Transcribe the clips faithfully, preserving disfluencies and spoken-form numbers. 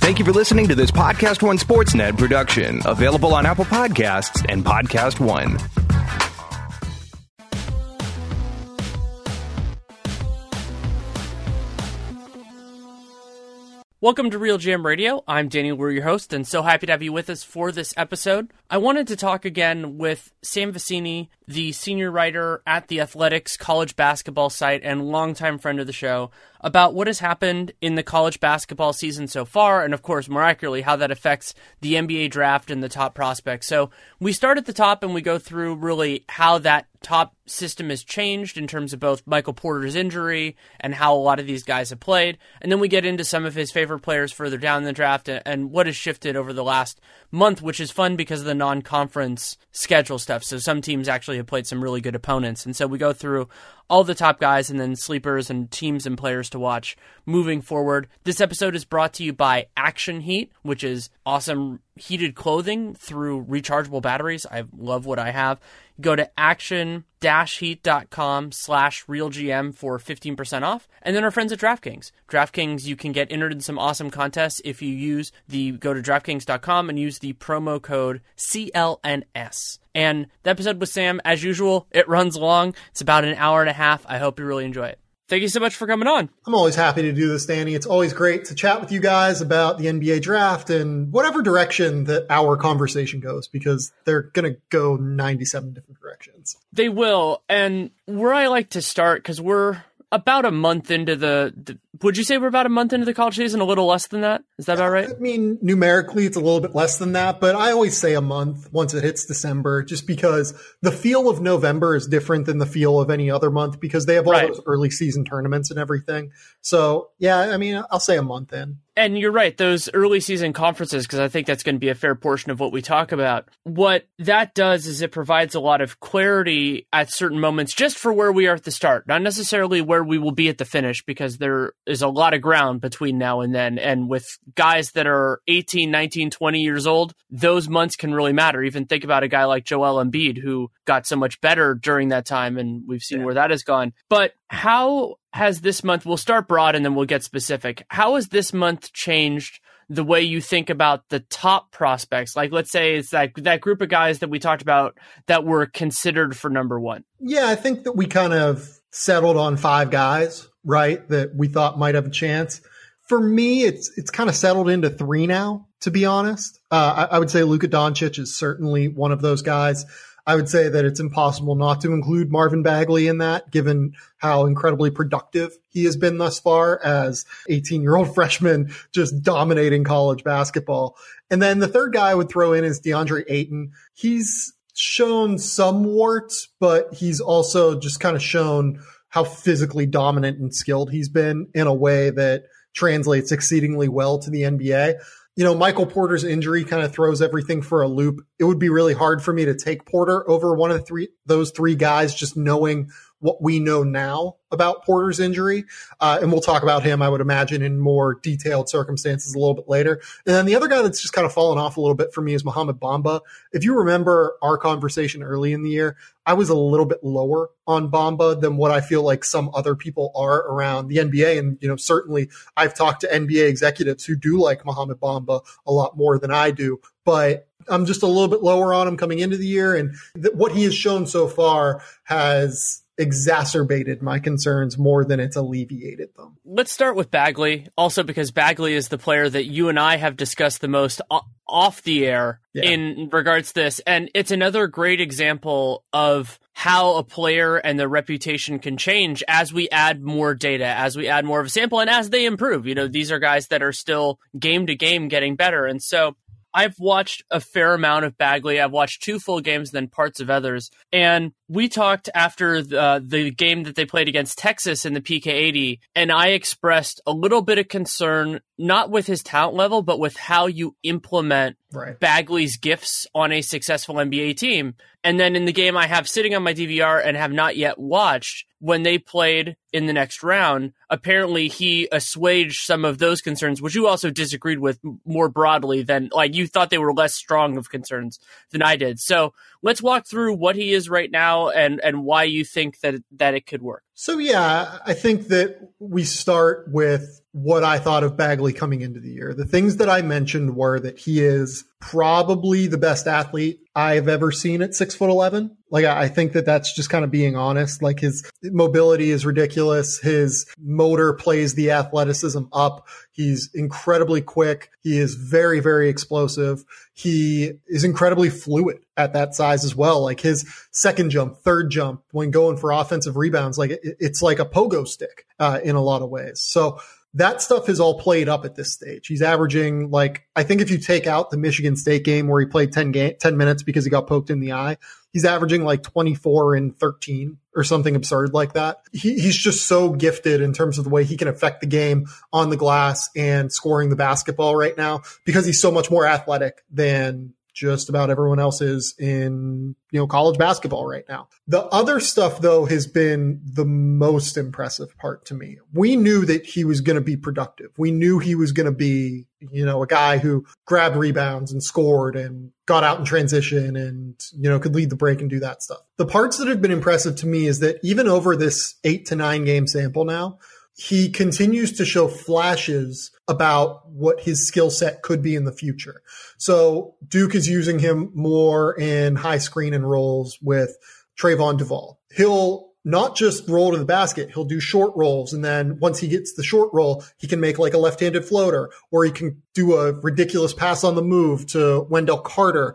Thank you for listening to this Podcast One Sportsnet production, available on Apple Podcasts and Podcast One. Welcome to Real G M Radio. I'm Daniel, we're your host, and so happy to have you with us for this episode. I wanted to talk again with Sam Vecenie, the senior writer at The Athletic's college basketball site and longtime friend of the show, about what has happened in the college basketball season so far, and of course, more accurately, how that affects the N B A draft and the top prospects. So we start at the top and we go through really how that top system has changed in terms of both Michael Porter's injury and how a lot of these guys have played. And then we get into some of his favorite players further down in the draft and what has shifted over the last month, which is fun because of the non-conference schedule stuff. So some teams actually have played some really good opponents. And so we go through all the top guys and then sleepers and teams and players to watch moving forward. This episode is brought to you by Action Heat, which is awesome heated clothing through rechargeable batteries. I love what I have. Go to action-heat.com slash realgm for fifteen percent off. And then our friends at DraftKings. DraftKings, you can get entered in some awesome contests if you use the, go to DraftKings dot com and use the promo code C L N S. And the episode with Sam, as usual, it runs long. It's about an hour and a half. I hope you really enjoy it. Thank you so much for coming on. I'm always happy to do this, Danny. It's always great to chat with you guys about the N B A draft and whatever direction that our conversation goes, because they're going to go ninety-seven different directions. They will. And where I like to start, because we're about a month into the, the, would you say we're about a month into the college season? A little less than that? Is that about right? I mean, numerically, it's a little bit less than that, but I always say a month once it hits December, just because the feel of November is different than the feel of any other month because they have all right. those early season tournaments and everything. So, yeah, I mean, I'll say a month in. And you're right, those early season conferences, because I think that's going to be a fair portion of what we talk about. What that does is it provides a lot of clarity at certain moments just for where we are at the start, not necessarily where we will be at the finish, because there is a lot of ground between now and then. And with guys that are eighteen, nineteen, twenty years old, those months can really matter. Even think about a guy like Joel Embiid, who got so much better during that time, and we've seen yeah. where that has gone. But how has this month, we'll start broad and then we'll get specific. How has this month changed the way you think about the top prospects? Like, let's say it's that, that group of guys that we talked about that were considered for number one. Yeah, I think that we kind of settled on five guys, right, that we thought might have a chance. For me, it's it's kind of settled into three now, to be honest. Uh, I, I would say Luka Doncic is certainly one of those guys. I would say that it's impossible not to include Marvin Bagley in that, given how incredibly productive he has been thus far as eighteen-year-old freshman, just dominating college basketball. And then the third guy I would throw in is DeAndre Ayton. He's shown some warts, but he's also just kind of shown how physically dominant and skilled he's been in a way that translates exceedingly well to the N B A. You know, Michael Porter's injury kind of throws everything for a loop. It would be really hard for me to take Porter over one of the three, those three guys, just knowing what we know now about Porter's injury. Uh, and we'll talk about him, I would imagine, in more detailed circumstances a little bit later. And then the other guy that's just kind of fallen off a little bit for me is Mohamed Bamba. If you remember our conversation early in the year, I was a little bit lower on Bamba than what I feel like some other people are around the N B A. And, you know, certainly I've talked to N B A executives who do like Mohamed Bamba a lot more than I do, but I'm just a little bit lower on him coming into the year. And th- what he has shown so far has exacerbated my concerns more than it's alleviated them. Let's start with Bagley, also because Bagley is the player that you and I have discussed the most o- off the air yeah. in regards to this. And it's another great example of how a player and their reputation can change as we add more data, as we add more of a sample, and as they improve. You know, these are guys that are still game to game getting better. And so I've watched a fair amount of Bagley. I've watched two full games, then parts of others. And we talked after the, the game that they played against Texas in the P K eighty, and I expressed a little bit of concern, not with his talent level, but with how you implement right. Bagley's gifts on a successful N B A team. And then in the game I have sitting on my D V R and have not yet watched, when they played in the next round, apparently he assuaged some of those concerns, which you also disagreed with more broadly than, like, you thought they were less strong of concerns than I did. So let's walk through what he is right now and, and why you think that, that it could work. So, yeah, I think that we start with what I thought of Bagley coming into the year. The things that I mentioned were that he is probably the best athlete I've ever seen at six foot eleven. Like, I think that that's just kind of being honest. Like, his mobility is ridiculous. His motor plays the athleticism up. He's incredibly quick. He is very, very explosive. He is incredibly fluid at that size as well. Like, his second jump, third jump, when going for offensive rebounds, like it, it's like a pogo stick uh, in a lot of ways. So that stuff is all played up at this stage. He's averaging, like, I think if you take out the Michigan State game where he played ten, game, ten minutes because he got poked in the eye, he's averaging like twenty-four and thirteen or something absurd like that. He, he's just so gifted in terms of the way he can affect the game on the glass and scoring the basketball right now because he's so much more athletic than just about everyone else is in, you know, college basketball right now. The other stuff, though, has been the most impressive part to me. We knew that he was going to be productive. We knew he was going to be, you know, a guy who grabbed rebounds and scored and got out in transition and, you know, could lead the break and do that stuff. The parts that have been impressive to me is that even over this eight to nine game sample now, he continues to show flashes about what his skill set could be in the future. So Duke is using him more in high screen and rolls with Trayvon Duval. He'll not just roll to the basket, he'll do short rolls. And then once he gets the short roll, he can make like a left-handed floater, or he can do a ridiculous pass on the move to Wendell Carter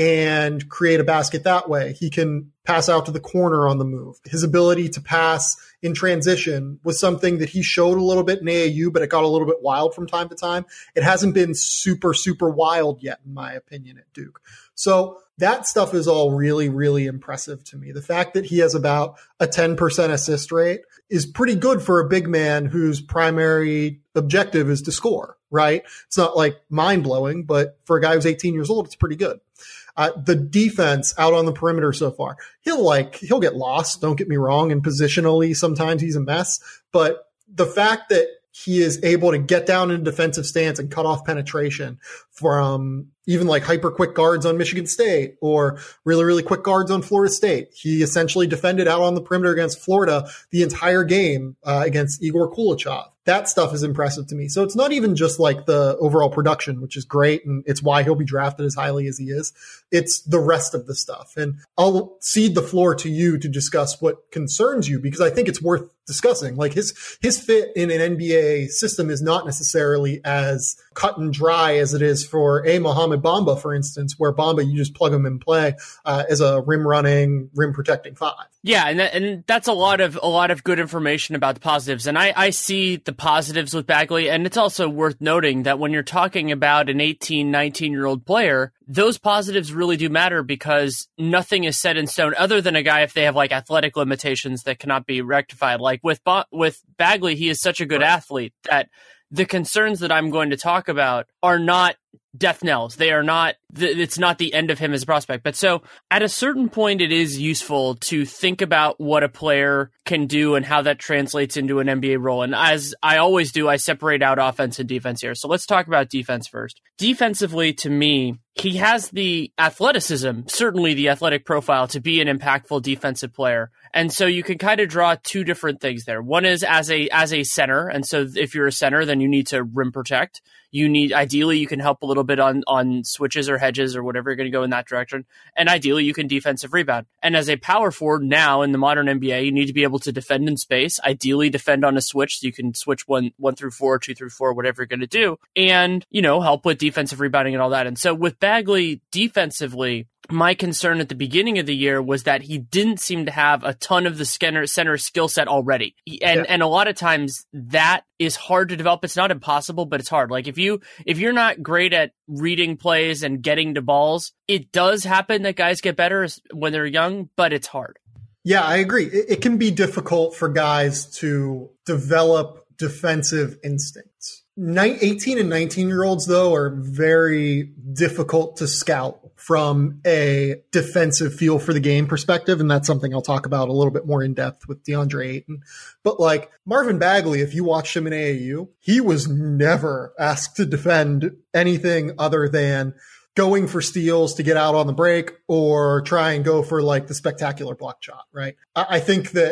and create a basket that way. He can pass out to the corner on the move. His ability to pass in transition was something that he showed a little bit in A A U, but it got a little bit wild from time to time. It hasn't been super, super wild yet, in my opinion, at Duke. So that stuff is all really, really impressive to me. The fact that he has about a ten percent assist rate is pretty good for a big man whose primary objective is to score, right? It's not like mind blowing, but for a guy who's eighteen years old, it's pretty good. Uh, the defense out on the perimeter so far, he'll like, he'll get lost. Don't get me wrong. And positionally, sometimes he's a mess, but the fact that he is able to get down in a defensive stance and cut off penetration from even like hyper quick guards on Michigan State or really, really quick guards on Florida State. He essentially defended out on the perimeter against Florida the entire game uh, against Igor Kulichov. That stuff is impressive to me. So it's not even just like the overall production, which is great, and it's why he'll be drafted as highly as he is. It's the rest of the stuff. And I'll cede the floor to you to discuss what concerns you, because I think it's worth discussing. Like his his fit in an N B A system is not necessarily as cut and dry as it is for a Mohamed Bamba, for instance, where Bamba, you just plug him in play uh, as a rim running, rim protecting five. Yeah, and that, and that's a lot of a lot of good information about the positives, and I, I see the positives with Bagley, and it's also worth noting that when you're talking about an eighteen, nineteen-year-old player, those positives really do matter because nothing is set in stone other than a guy if they have like athletic limitations that cannot be rectified. Like with ba- with Bagley, he is such a good right. athlete that the concerns that I'm going to talk about are not death knells. They are not, th- it's not the end of him as a prospect. But so at a certain point, it is useful to think about what a player can do and how that translates into an N B A role. And as I always do, I separate out offense and defense here. So let's talk about defense first. Defensively, to me, he has the athleticism, certainly the athletic profile to be an impactful defensive player. And so you can kind of draw two different things there. One is as a as a center. And so if you're a center, then you need to rim protect. You need, ideally, you can help a little bit on, on switches or hedges or whatever you're going to go in that direction. And ideally, you can defensive rebound. And as a power forward now in the modern N B A, you need to be able to defend in space, ideally defend on a switch so you can switch one, one through four, two through four, whatever you're going to do. And, you know, help with defensive rebounding and all that. And so with Bagley defensively, my concern at the beginning of the year was that he didn't seem to have a ton of the center, center skill set already. And yeah. and a lot of times that is hard to develop. It's not impossible, but it's hard. Like if you if you're not great at reading plays and getting to balls, it does happen that guys get better when they're young, but it's hard. Yeah, I agree. It, it can be difficult for guys to develop defensive instincts. eighteen and nineteen year olds, though, are very difficult to scout from a defensive feel for the game perspective. And that's something I'll talk about a little bit more in depth with DeAndre Ayton. But like Marvin Bagley, if you watched him in A A U, he was never asked to defend anything other than going for steals to get out on the break or try and go for like the spectacular block shot, right? I, I think that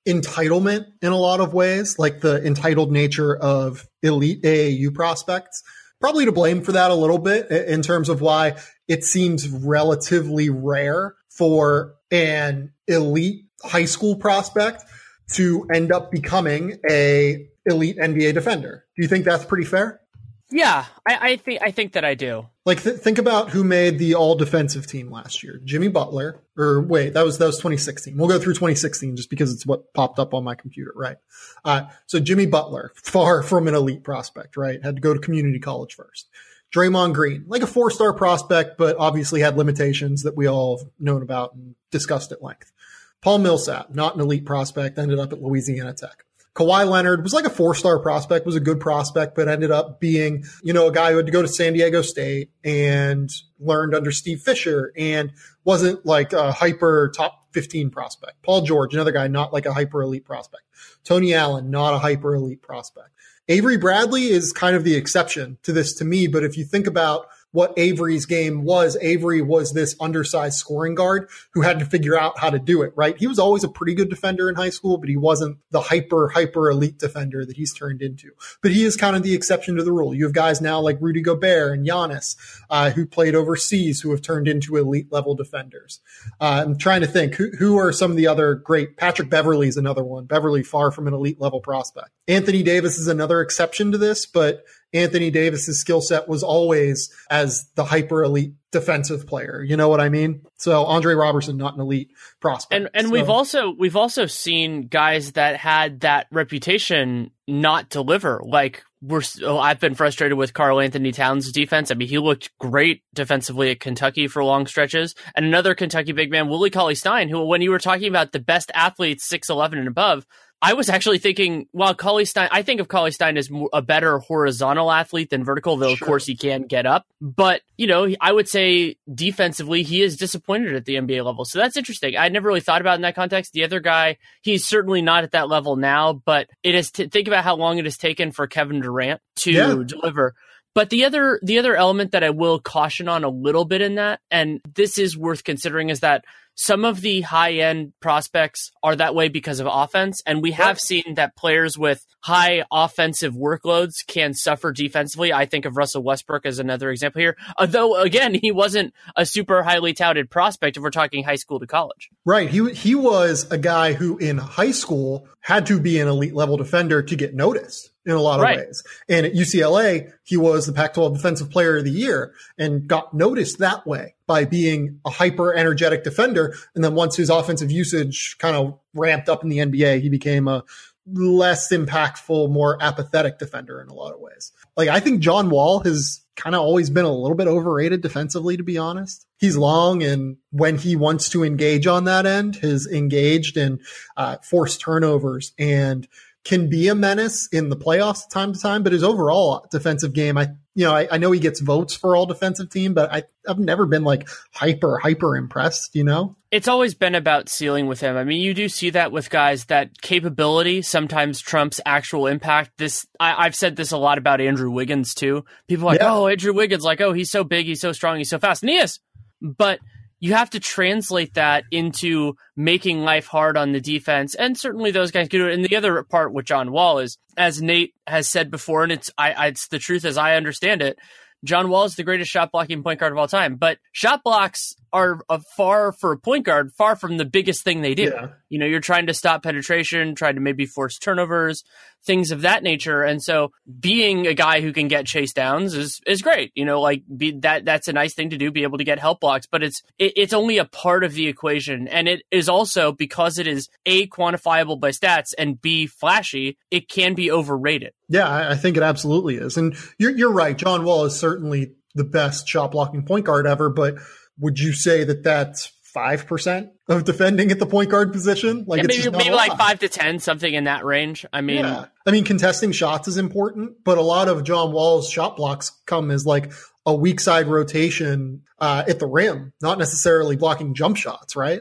entitlement in a lot of ways, like the entitled nature of elite A A U prospects. Probably to blame for that a little bit in terms of why it seems relatively rare for an elite high school prospect to end up becoming a elite N B A defender. Do you think that's pretty fair? Yeah, I, I think I think that I do. Like, th- think about who made the all defensive team last year. Jimmy Butler, or wait, that was that was twenty sixteen. We'll go through twenty sixteen just because it's what popped up on my computer, right? Uh, so Jimmy Butler, far from an elite prospect, right? Had to go to community college first. Draymond Green, like a four-star prospect, but obviously had limitations that we all have known about and discussed at length. Paul Millsap, not an elite prospect, ended up at Louisiana Tech. Kawhi Leonard was like a four-star prospect, was a good prospect, but ended up being, you know, a guy who had to go to San Diego State and learned under Steve Fisher and wasn't like a hyper top fifteen prospect. Paul George, another guy, not like a hyper elite prospect. Tony Allen, not a hyper elite prospect. Avery Bradley is kind of the exception to this to me, but if you think about what Avery's game was, Avery was this undersized scoring guard who had to figure out how to do it, right? He was always a pretty good defender in high school, but he wasn't the hyper, hyper elite defender that he's turned into. But he is kind of the exception to the rule. You have guys now like Rudy Gobert and Giannis, uh, who played overseas, who have turned into elite level defenders. Uh, I'm trying to think, who, who are some of the other great? Patrick Beverley is another one. Beverley, far from an elite level prospect. Anthony Davis is another exception to this, but Anthony Davis's skill set was always as the hyper elite defensive player. You know what I mean? So Andre Robertson, not an elite prospect. And and so. we've also we've also seen guys that had that reputation not deliver. Like we're oh, I've been frustrated with Karl Anthony Towns' defense. I mean, he looked great defensively at Kentucky for long stretches. And another Kentucky big man, Willie Cauley-Stein, who when you were talking about the best athletes six eleven and above, I was actually thinking, well, Cauley-Stein, I think of Cauley-Stein as a better horizontal athlete than vertical, though, sure. Of course, he can get up. But, you know, I would say defensively, he is disappointed at the N B A level. So that's interesting. I never really thought about it in that context. The other guy, he's certainly not at that level now, but it is t- think about how long it has taken for Kevin Durant to yeah. deliver. But the other the other element that I will caution on a little bit in that, and this is worth considering, is that some of the high-end prospects are that way because of offense, and we have seen that players with high offensive workloads can suffer defensively. I think of Russell Westbrook as another example here, although, again, he wasn't a super highly touted prospect if we're talking high school to college. Right. He he was a guy who in high school had to be an elite-level defender to get noticed in a lot of right. ways. And at U C L A, he was the Pac twelve Defensive Player of the Year and got noticed that way by being a hyper-energetic defender. And then once his offensive usage kind of ramped up in the N B A, he became a less impactful, more apathetic defender in a lot of ways. Like, I think John Wall has kind of always been a little bit overrated defensively, to be honest. He's long, and when he wants to engage on that end, has engaged and uh, forced turnovers and can be a menace in the playoffs time to time, but his overall defensive game, I, you know, I, I know he gets votes for all defensive team, but I, I've never been like hyper, hyper impressed, you know? It's always been about ceiling with him. I mean, you do see that with guys that capability sometimes trumps actual impact. This, I, I've said this a lot about Andrew Wiggins too. People are like, yeah. oh, Andrew Wiggins, like, oh, he's so big, he's so strong, he's so fast. And he is. But you have to translate that into making life hard on the defense. And certainly those guys can do it. And the other part with John Wall is, as Nate has said before, and it's I, I it's the truth as I understand it, John Wall is the greatest shot blocking point guard of all time. But shot blocks are a far, for a point guard, far from the biggest thing they do. Yeah. You know, you're trying to stop penetration, trying to maybe force turnovers, things of that nature. And so being a guy who can get chase downs is is great. You know, like be that that's a nice thing to do, be able to get help blocks, but it's it, it's only a part of the equation. And it is also, because it is A, quantifiable by stats, and B, flashy, it can be overrated. Yeah, I, I think it absolutely is. And you're you're right. John Wall is certainly the best shot blocking point guard ever, but would you say that that's five percent of defending at the point guard position? Like, yeah, it's maybe, just not maybe a lot. like five to ten, something in that range. I mean, yeah. I mean, contesting shots is important, but a lot of John Wall's shot blocks come as like a weak side rotation uh, at the rim, not necessarily blocking jump shots, right?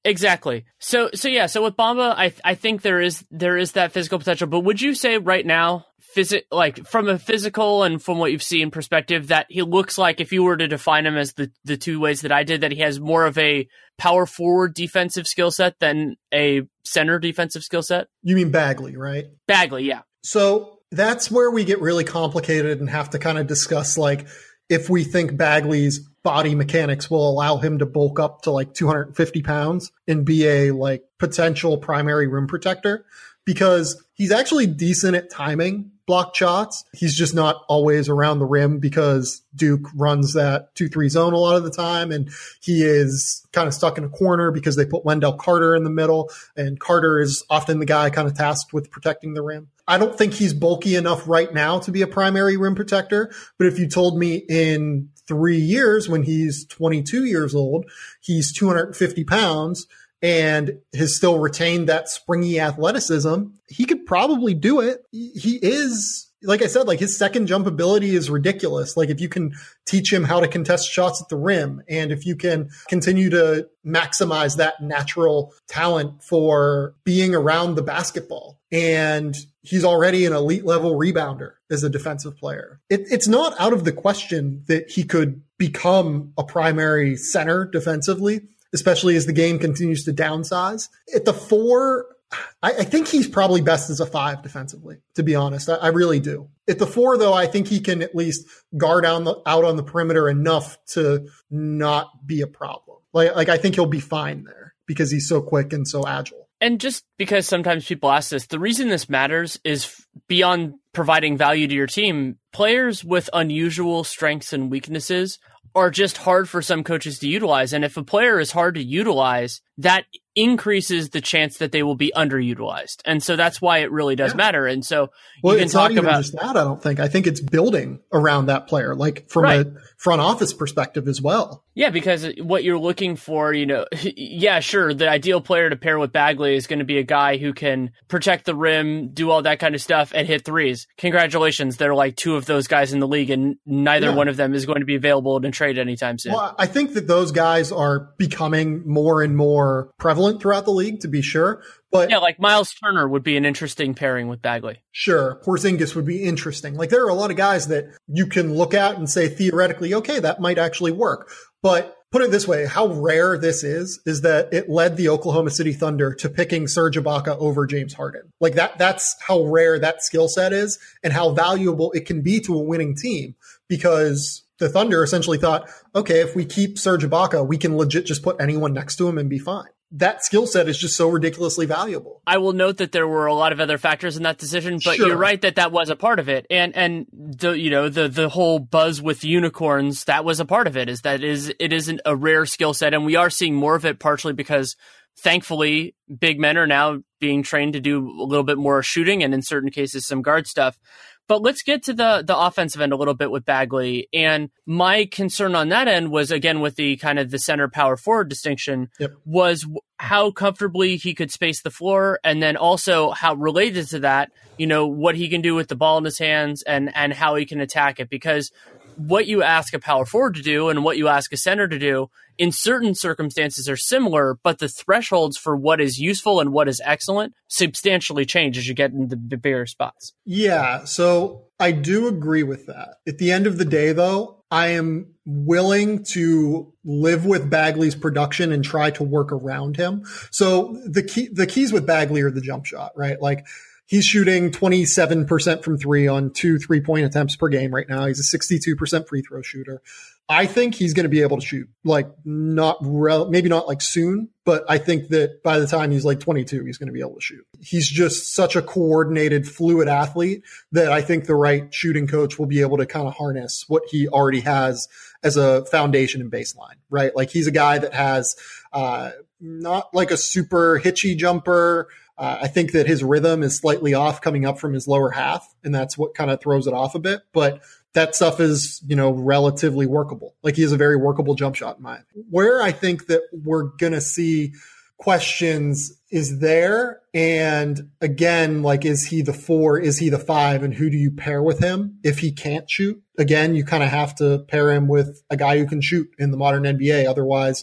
Exactly. So, so yeah. So with Bamba, I I think there is there is that physical potential. But would you say right now, physi- like from a physical and from what you've seen perspective, that he looks like, if you were to define him as the the two ways that I did, that he has more of a power forward defensive skill set than a center defensive skill set? You mean Bagley, right? Bagley, yeah. So that's where we get really complicated and have to kind of discuss, like, if we think Bagley's body mechanics will allow him to bulk up to like two hundred fifty pounds and be a like potential primary rim protector, because he's actually decent at timing block shots. He's just not always around the rim because Duke runs that two three zone a lot of the time. And he is kind of stuck in a corner because they put Wendell Carter in the middle, and Carter is often the guy kind of tasked with protecting the rim. I don't think he's bulky enough right now to be a primary rim protector. But if you told me in three years, when he's twenty-two years old, he's two hundred fifty pounds and has still retained that springy athleticism, he could probably do it. He is, like I said, like his second jump ability is ridiculous. Like if you can teach him how to contest shots at the rim, and if you can continue to maximize that natural talent for being around the basketball, and he's already an elite level rebounder as a defensive player, It, it's not out of the question that he could become a primary center defensively, especially as the game continues to downsize. At the four, I, I think he's probably best as a five defensively, to be honest. I, I really do. At the four, though, I think he can at least guard on the, out on the perimeter enough to not be a problem. Like, like I think he'll be fine there because he's so quick and so agile. And just because sometimes people ask this, the reason this matters is beyond providing value to your team, players with unusual strengths and weaknesses are just hard for some coaches to utilize. And if a player is hard to utilize, that increases the chance that they will be underutilized. And so that's why it really does yeah. matter. And so well, you can it's talk not even about just that. I don't think, I think it's building around that player, like from right. a front office perspective as well. Yeah, because what you're looking for, you know, yeah, sure. The ideal player to pair with Bagley is going to be a guy who can protect the rim, do all that kind of stuff, and hit threes. Congratulations. There are like two of those guys in the league, and neither yeah. one of them is going to be available in trade anytime soon. Well, I think that those guys are becoming more and more prevalent throughout the league, to be sure. But yeah, like Miles Turner would be an interesting pairing with Bagley. Sure. Porzingis would be interesting. Like there are a lot of guys that you can look at and say theoretically, okay, that might actually work. But put it this way, how rare this is, is that it led the Oklahoma City Thunder to picking Serge Ibaka over James Harden. Like that, that's how rare that skill set is and how valuable it can be to a winning team, because the Thunder essentially thought, okay, if we keep Serge Ibaka, we can legit just put anyone next to him and be fine. That skill set is just so ridiculously valuable. I will note that there were a lot of other factors in that decision, but sure. You're right that that was a part of it. And, and the, you know, the, the whole buzz with unicorns, that was a part of it, is that is, it isn't a rare skill set. And we are seeing more of it partially because thankfully big men are now being trained to do a little bit more shooting and in certain cases some guard stuff. But let's get to the the offensive end a little bit with Bagley. And my concern on that end was, again, with the kind of the center power forward distinction, yep. was how comfortably he could space the floor. And then also how related to that, you know, what he can do with the ball in his hands and, and how he can attack it. Because what you ask a power forward to do and what you ask a center to do in certain circumstances are similar, but the thresholds for what is useful and what is excellent substantially change as you get into the bigger spots. Yeah, so I do agree with that. At the end of the day, though, I am willing to live with Bagley's production and try to work around him. So the key, the keys with Bagley are the jump shot, right? Like, he's shooting twenty-seven percent from three on two three-point attempts per game right now. He's a sixty-two percent free throw shooter. I think he's going to be able to shoot, like not rel- maybe not like soon, but I think that by the time he's like twenty-two, he's going to be able to shoot. He's just such a coordinated, fluid athlete that I think the right shooting coach will be able to kind of harness what he already has as a foundation and baseline, right? Like he's a guy that has uh, not like a super hitchy jumper. Uh, I think that his rhythm is slightly off coming up from his lower half, and that's what kind of throws it off a bit. But that stuff is, you know, relatively workable. Like he has a very workable jump shot in my opinion. Where I think that we're going to see questions is there. And again, like, is he the four? Is he the five? And who do you pair with him if he can't shoot? Again, you kind of have to pair him with a guy who can shoot in the modern N B A. Otherwise,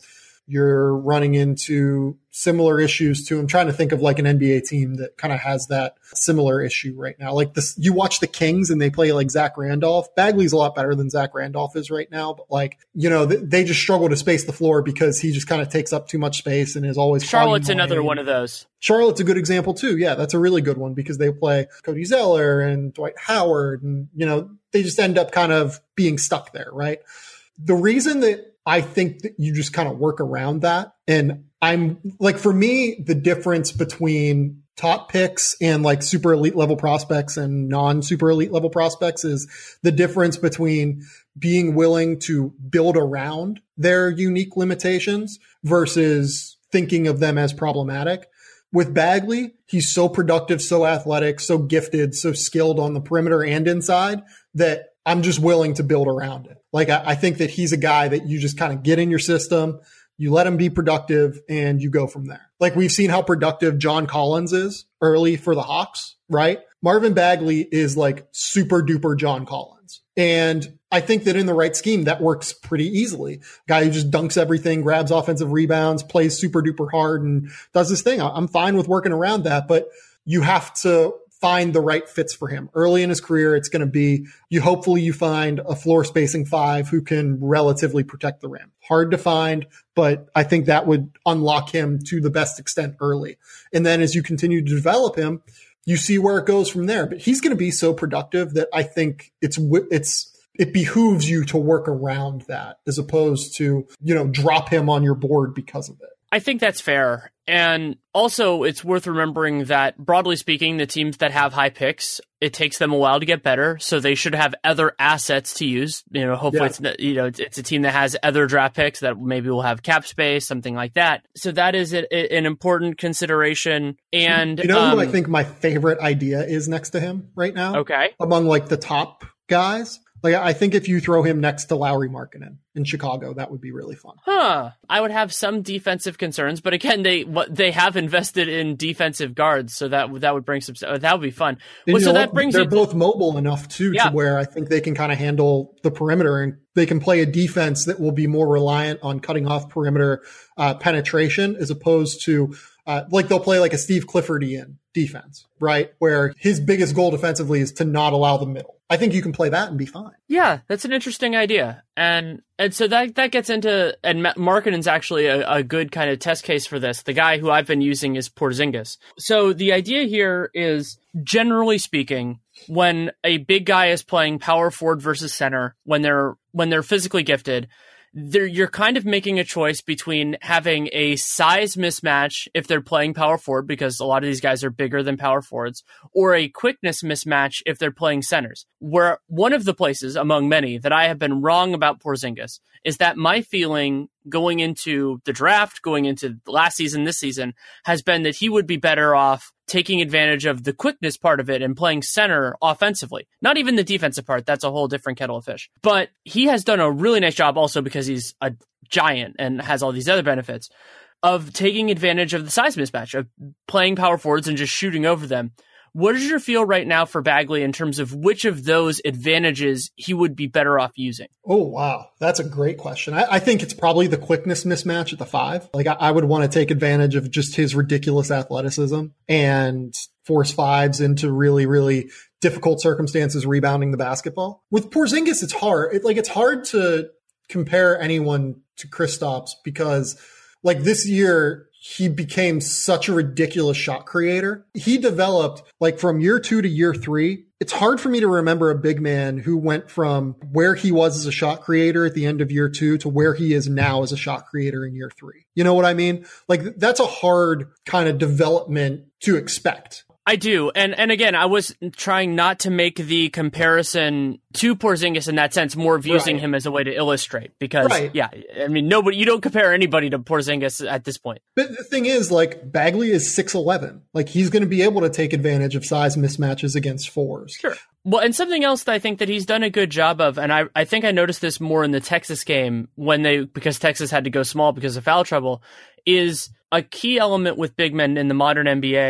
You're running into similar issues too. I'm trying to think of like an N B A team that kind of has that similar issue right now. Like this, you watch the Kings and they play like Zach Randolph. Bagley's a lot better than Zach Randolph is right now, but like, you know, they just struggle to space the floor because he just kind of takes up too much space and is always. Charlotte's another one of those. Charlotte's a good example too. Yeah, that's a really good one because they play Cody Zeller and Dwight Howard, and you know, they just end up kind of being stuck there, right? The reason that I think that you just kind of work around that, and I'm like, for me, the difference between top picks and like super elite level prospects and non super elite level prospects is the difference between being willing to build around their unique limitations versus thinking of them as problematic. With Bagley, he's so productive, so athletic, so gifted, so skilled on the perimeter and inside that I'm just willing to build around it. Like, I, I think that he's a guy that you just kind of get in your system, you let him be productive, and you go from there. Like, we've seen how productive John Collins is early for the Hawks, right? Marvin Bagley is like super duper John Collins. And I think that in the right scheme, that works pretty easily. Guy who just dunks everything, grabs offensive rebounds, plays super duper hard, and does his thing. I'm fine with working around that, but you have to find the right fits for him. Early in his career, it's going to be, you hopefully you find a floor spacing five who can relatively protect the rim. Hard to find, but I think that would unlock him to the best extent early. And then as you continue to develop him, you see where it goes from there. But he's going to be so productive that I think it's it's it behooves you to work around that as opposed to, you know, drop him on your board because of it. I think that's fair. And also, it's worth remembering that, broadly speaking, the teams that have high picks, it takes them a while to get better, so they should have other assets to use. You know, hopefully, yeah. it's you know it's a team that has other draft picks that maybe will have cap space, something like that. So that is a, a, an important consideration. And you know um, who I think my favorite idea is next to him right now? Okay, among like the top guys. Like, I think if you throw him next to Lauri Markkanen in Chicago, that would be really fun. Huh. I would have some defensive concerns, but again, they what they have invested in defensive guards, so that that would bring some. That would be fun. Well, so that brings they're you both mobile enough too, yeah. to where I think they can kind of handle the perimeter, and they can play a defense that will be more reliant on cutting off perimeter uh, penetration as opposed to uh, like they'll play like a Steve Cliffordian defense, right? Where his biggest goal defensively is to not allow the middle. I think you can play that and be fine. Yeah, that's an interesting idea. And and so that that gets into, and Markkanen's actually a, a good kind of test case for this. The guy who I've been using is Porzingis. So the idea here is, generally speaking, when a big guy is playing power forward versus center, when they're when they're physically gifted, They're, you're kind of making a choice between having a size mismatch if they're playing power forward, because a lot of these guys are bigger than power forwards, or a quickness mismatch if they're playing centers. Where one of the places among many that I have been wrong about Porzingis is that my feeling going into the draft, going into last season, this season, has been that he would be better off taking advantage of the quickness part of it and playing center offensively. Not even the defensive part. That's a whole different kettle of fish. But he has done a really nice job also because he's a giant and has all these other benefits of taking advantage of the size mismatch, of playing power forwards and just shooting over them. What is your feel right now for Bagley in terms of which of those advantages he would be better off using? Oh, wow. That's a great question. I, I think it's probably the quickness mismatch at the five. Like, I, I would want to take advantage of just his ridiculous athleticism and force fives into really, really difficult circumstances rebounding the basketball. With Porzingis, it's hard. It, like, it's hard to compare anyone to Kristaps because, like, this year, he became such a ridiculous shot creator. He developed, like, from year two to year three. It's hard for me to remember a big man who went from where he was as a shot creator at the end of year two to where he is now as a shot creator in year three. You know what I mean? Like, that's a hard kind of development to expect. I do. And and again, I was trying not to make the comparison to Porzingis in that sense, more of using right. him as a way to illustrate because, right. yeah, I mean, nobody, you don't compare anybody to Porzingis at this point. But the thing is, like, Bagley is six eleven. Like, he's going to be able to take advantage of size mismatches against fours. Sure. Well, and something else that I think that he's done a good job of, and I, I think I noticed this more in the Texas game when they, because Texas had to go small because of foul trouble, is a key element with big men in the modern N B A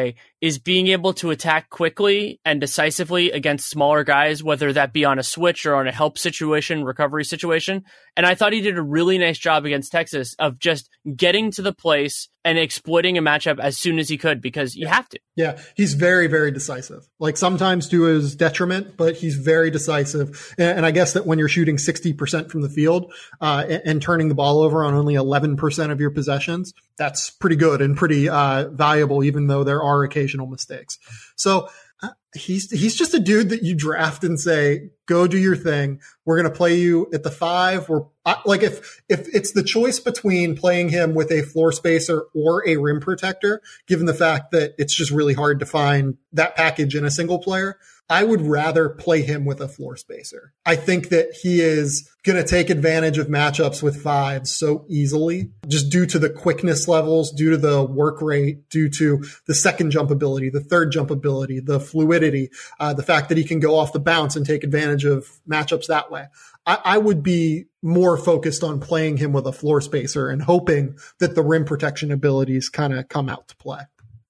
is being able to attack quickly and decisively against smaller guys, whether that be on a switch or on a help situation, recovery situation. And I thought he did a really nice job against Texas of just getting to the place and exploiting a matchup as soon as he could, because you have to. Yeah, he's very, very decisive. Like sometimes to his detriment, but he's very decisive. And, and I guess that when you're shooting sixty percent from the field uh, and, and turning the ball over on only eleven percent of your possessions, that's pretty good and pretty uh, valuable, even though there are occasional mistakes. So uh, he's he's just a dude that you draft and say, go do your thing. We're going to play you at the five. We're I, like, if, if it's the choice between playing him with a floor spacer or a rim protector, given the fact that it's just really hard to find that package in a single player, I would rather play him with a floor spacer. I think that he is going to take advantage of matchups with fives so easily, just due to the quickness levels, due to the work rate, due to the second jump ability, the third jump ability, the fluidity, uh, the fact that he can go off the bounce and take advantage of matchups that way. I, I would be more focused on playing him with a floor spacer and hoping that the rim protection abilities kind of come out to play.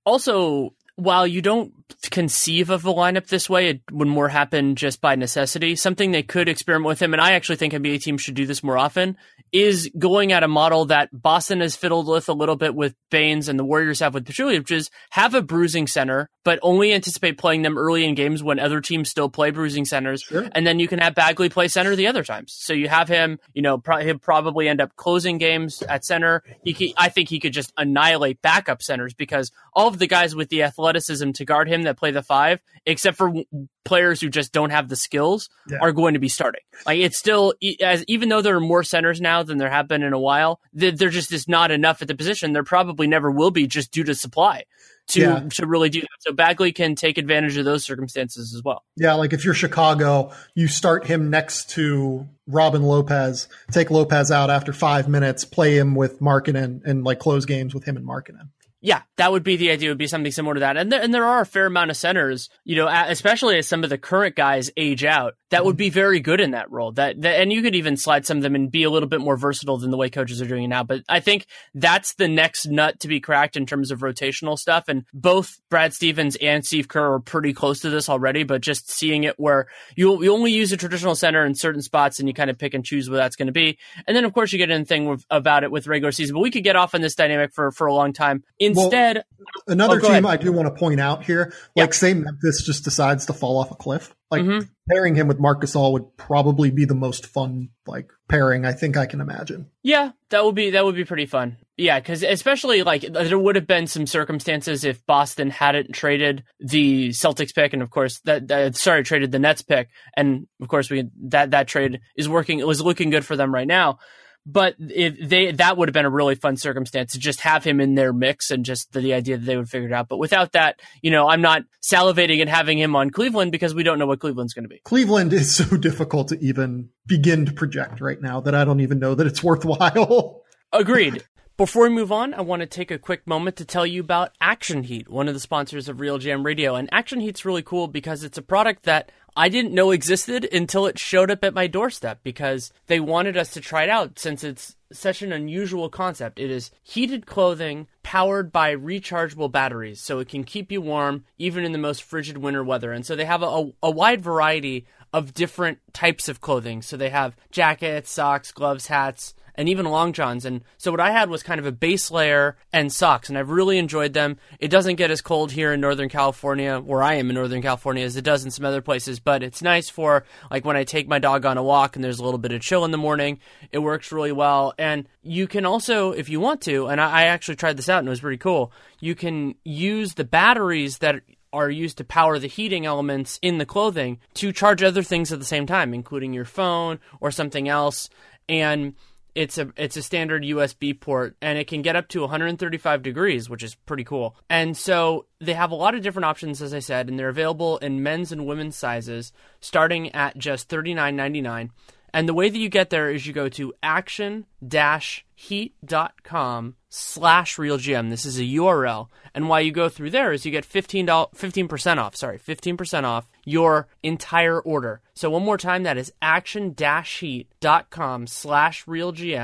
Also, while you don't conceive of a lineup this way, it would more happen just by necessity. Something they could experiment with him, and I actually think N B A teams should do this more often, is going at a model that Boston has fiddled with a little bit with Baines and the Warriors have with Pachulia, which is have a bruising center, but only anticipate playing them early in games when other teams still play bruising centers. Sure. And then you can have Bagley play center the other times. So you have him, you know, pro- he'll probably end up closing games at center. He can, I think he could just annihilate backup centers because all of the guys with the athleticism to guard him that play the five, except for w- players who just don't have the skills, yeah. are going to be starting. Like it's still, as even though there are more centers now than there have been in a while, there just is not enough at the position. There probably never will be, just due to supply to yeah. to really do that. So Bagley can take advantage of those circumstances as well. Yeah, like if you're Chicago, you start him next to Robin Lopez, take Lopez out after five minutes, play him with Markkanen, and like close games with him and Markkanen. Yeah, that would be the idea. It would be something similar to that. And there, and there are a fair amount of centers, you know, especially as some of the current guys age out, that mm-hmm. would be very good in that role. That, that and you could even slide some of them and be a little bit more versatile than the way coaches are doing it now. But I think that's the next nut to be cracked in terms of rotational stuff. And both Brad Stevens and Steve Kerr are pretty close to this already, but just seeing it where you, you only use a traditional center in certain spots and you kind of pick and choose where that's going to be. And then, of course, you get in the thing with, about it with regular season. But we could get off on this dynamic for, for a long time. Instead, well, another oh, team ahead. I do want to point out here, like yeah. say Memphis just decides to fall off a cliff. Like mm-hmm. pairing him with Marc Gasol would probably be the most fun like pairing I think I can imagine. Yeah, that would be that would be pretty fun. Yeah, because especially like there would have been some circumstances if Boston hadn't traded the Celtics pick, and of course that, that sorry traded the Nets pick, and of course we that that trade is working. It was looking good for them right now. But if they, that would have been a really fun circumstance to just have him in their mix and just the, the idea that they would figure it out. But without that, you know, I'm not salivating and having him on Cleveland because we don't know what Cleveland's going to be. Cleveland is so difficult to even begin to project right now that I don't even know that it's worthwhile. Agreed. Before we move on, I want to take a quick moment to tell you about Action Heat, one of the sponsors of Real G M Radio. And Action Heat's really cool because it's a product that I didn't know existed until it showed up at my doorstep because they wanted us to try it out since it's such an unusual concept. It is heated clothing powered by rechargeable batteries, so it can keep you warm even in the most frigid winter weather. And so they have a, a wide variety of different types of clothing. So they have jackets, socks, gloves, hats, and even long johns. And so what I had was kind of a base layer and socks, and I've really enjoyed them. It doesn't get as cold here in Northern California, where I am in Northern California, as it does in some other places, but it's nice for like when I take my dog on a walk and there's a little bit of chill in the morning. It works really well. And you can also, if you want to, and I, I actually tried this out and it was pretty cool, you can use the batteries that are used to power the heating elements in the clothing to charge other things at the same time, including your phone or something else. And It's a it's a standard U S B port, and it can get up to one hundred thirty-five degrees, which is pretty cool. And so they have a lot of different options, as I said, and they're available in men's and women's sizes, starting at just thirty-nine ninety-nine. And the way that you get there is you go to action-heat.com slash realgm. This is a U R L. And while you go through there is you get fifteen percent off, sorry, fifteen percent off your entire order. So one more time, that is action-heat.com slash realgm.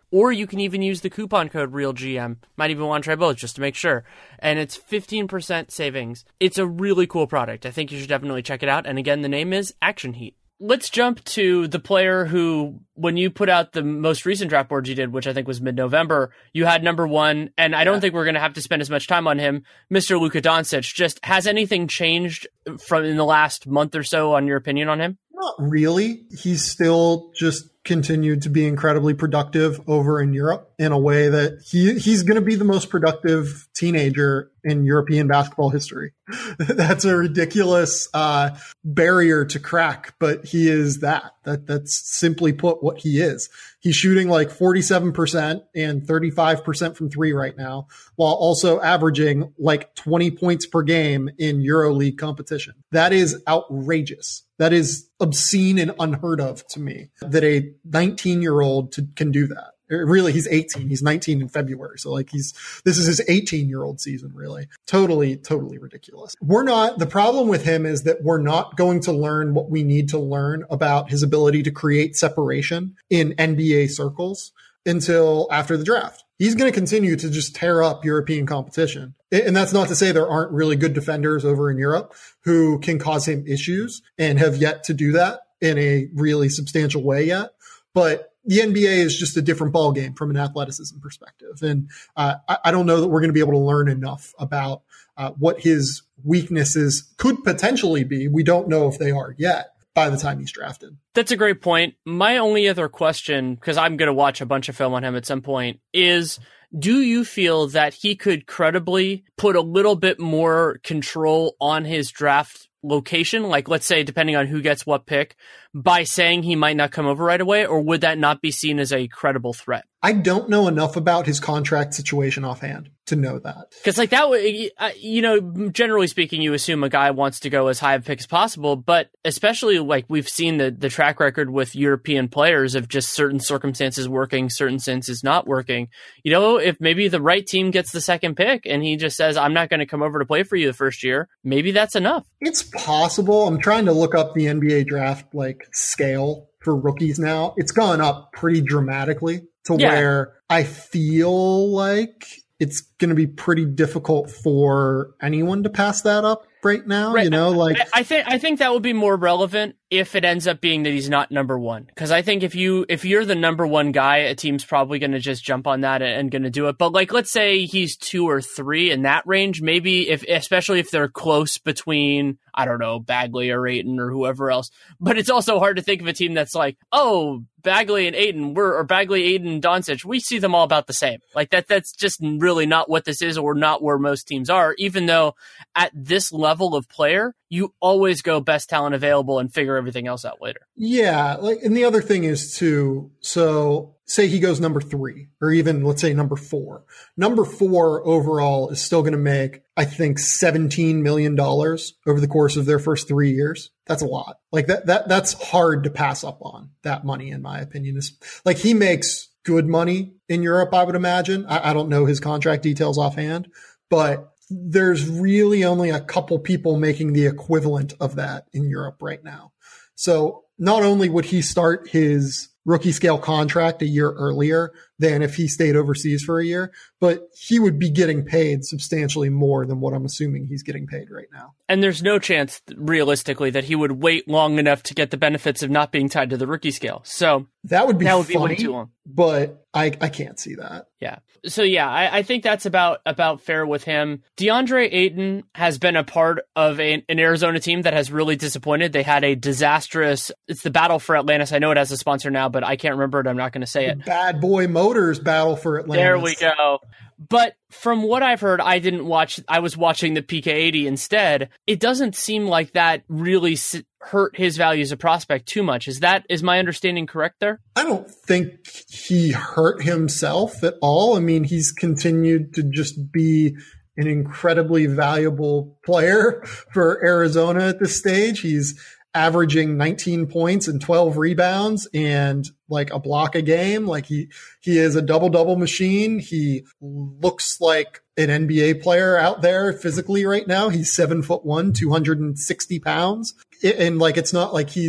or you can even use the coupon code RealGM. Might even want to try both just to make sure. And it's fifteen percent savings. It's a really cool product. I think you should definitely check it out. And again, the name is Action Heat. Let's jump to the player who, when you put out the most recent draft boards you did, which I think was mid-November, you had number one, and I don't think we're going to have to spend as much time on him, Mister Luka Doncic. Just, has anything changed from in the last month or so on your opinion on him? Not really. He's still just continued to be incredibly productive over in Europe in a way that he he's going to be the most productive teenager in European basketball history. That's a ridiculous uh, barrier to crack, but he is that. That that's simply put what he is. He's shooting like forty-seven percent and thirty-five percent from three right now, while also averaging like twenty points per game in EuroLeague competition. That is outrageous. That is obscene and unheard of to me, that a nineteen-year-old to, can do that. Really, he's eighteen. He's nineteen in February. So like he's, this is his eighteen-year-old season, really. Totally, totally ridiculous. We're not, the problem with him is that we're not going to learn what we need to learn about his ability to create separation in N B A circles until after the draft. He's going to continue to just tear up European competition. And that's not to say there aren't really good defenders over in Europe who can cause him issues and have yet to do that in a really substantial way yet. But the N B A is just a different ballgame from an athleticism perspective. And uh, I, I don't know that we're going to be able to learn enough about uh, what his weaknesses could potentially be. We don't know if they are yet by the time he's drafted. That's a great point. My only other question, because I'm going to watch a bunch of film on him at some point, is do you feel that he could credibly put a little bit more control on his draft location? Like, let's say, depending on who gets what pick, by saying he might not come over right away, or would that not be seen as a credible threat? I don't know enough about his contract situation offhand to know that. Because like that, you know, generally speaking, you assume a guy wants to go as high a pick as possible, but especially like we've seen the, the track record with European players of just certain circumstances working, certain circumstances not working. You know, if maybe the right team gets the second pick and he just says, I'm not going to come over to play for you the first year, maybe that's enough. It's possible. I'm trying to look up the N B A draft like scale for rookies now. It's gone up pretty dramatically to yeah. where I feel like it's going to be pretty difficult for anyone to pass that up right now. Right. You know, like I, I think I think that would be more relevant if it ends up being that he's not number one. Because I think if you if you're the number one guy, a team's probably going to just jump on that and, and going to do it. But like, let's say he's two or three in that range, maybe if especially if they're close between, I don't know, Bagley or Ayton or whoever else. But it's also hard to think of a team that's like, oh, Bagley and Ayton, we're or Bagley, Ayton, and Doncic, we see them all about the same. Like that that's just really not what this is, or not where most teams are, even though at this level of player, you always go best talent available and figure everything else out later. Yeah. Like, and the other thing is too, so say he goes number three, or even let's say number four. Number four overall is still going to make, I think, seventeen million dollars over the course of their first three years. That's a lot. Like that, that, that's hard to pass up on, that money, in my opinion. Is like he makes good money in Europe, I would imagine. I, I don't know his contract details offhand, but there's really only a couple people making the equivalent of that in Europe right now. So not only would he start his rookie scale contract a year earlier than if he stayed overseas for a year, but he would be getting paid substantially more than what I'm assuming he's getting paid right now. And there's no chance, realistically, that he would wait long enough to get the benefits of not being tied to the rookie scale. So that would be that would funny, be way too long. But I, I can't see that. Yeah. So yeah, I, I think that's about about fair with him. DeAndre Ayton has been a part of a, an Arizona team that has really disappointed. They had a disastrous, it's the Battle for Atlantis. I know it has a sponsor now, but I can't remember it. I'm not going to say it. Bad Boy Motors Battle for Atlantis. There we go. But from what I've heard, I didn't watch, I was watching the P K eighty instead. It doesn't seem like that really hurt his value as a prospect too much. Is that, is my understanding correct there? I don't think he hurt himself at all. I mean, he's continued to just be an incredibly valuable player for Arizona at this stage. He's averaging nineteen points and twelve rebounds and like a block a game. Like he, he is a double double machine. He looks like an N B A player out there physically right now. He's seven foot one, two hundred sixty pounds. And like, it's not like he's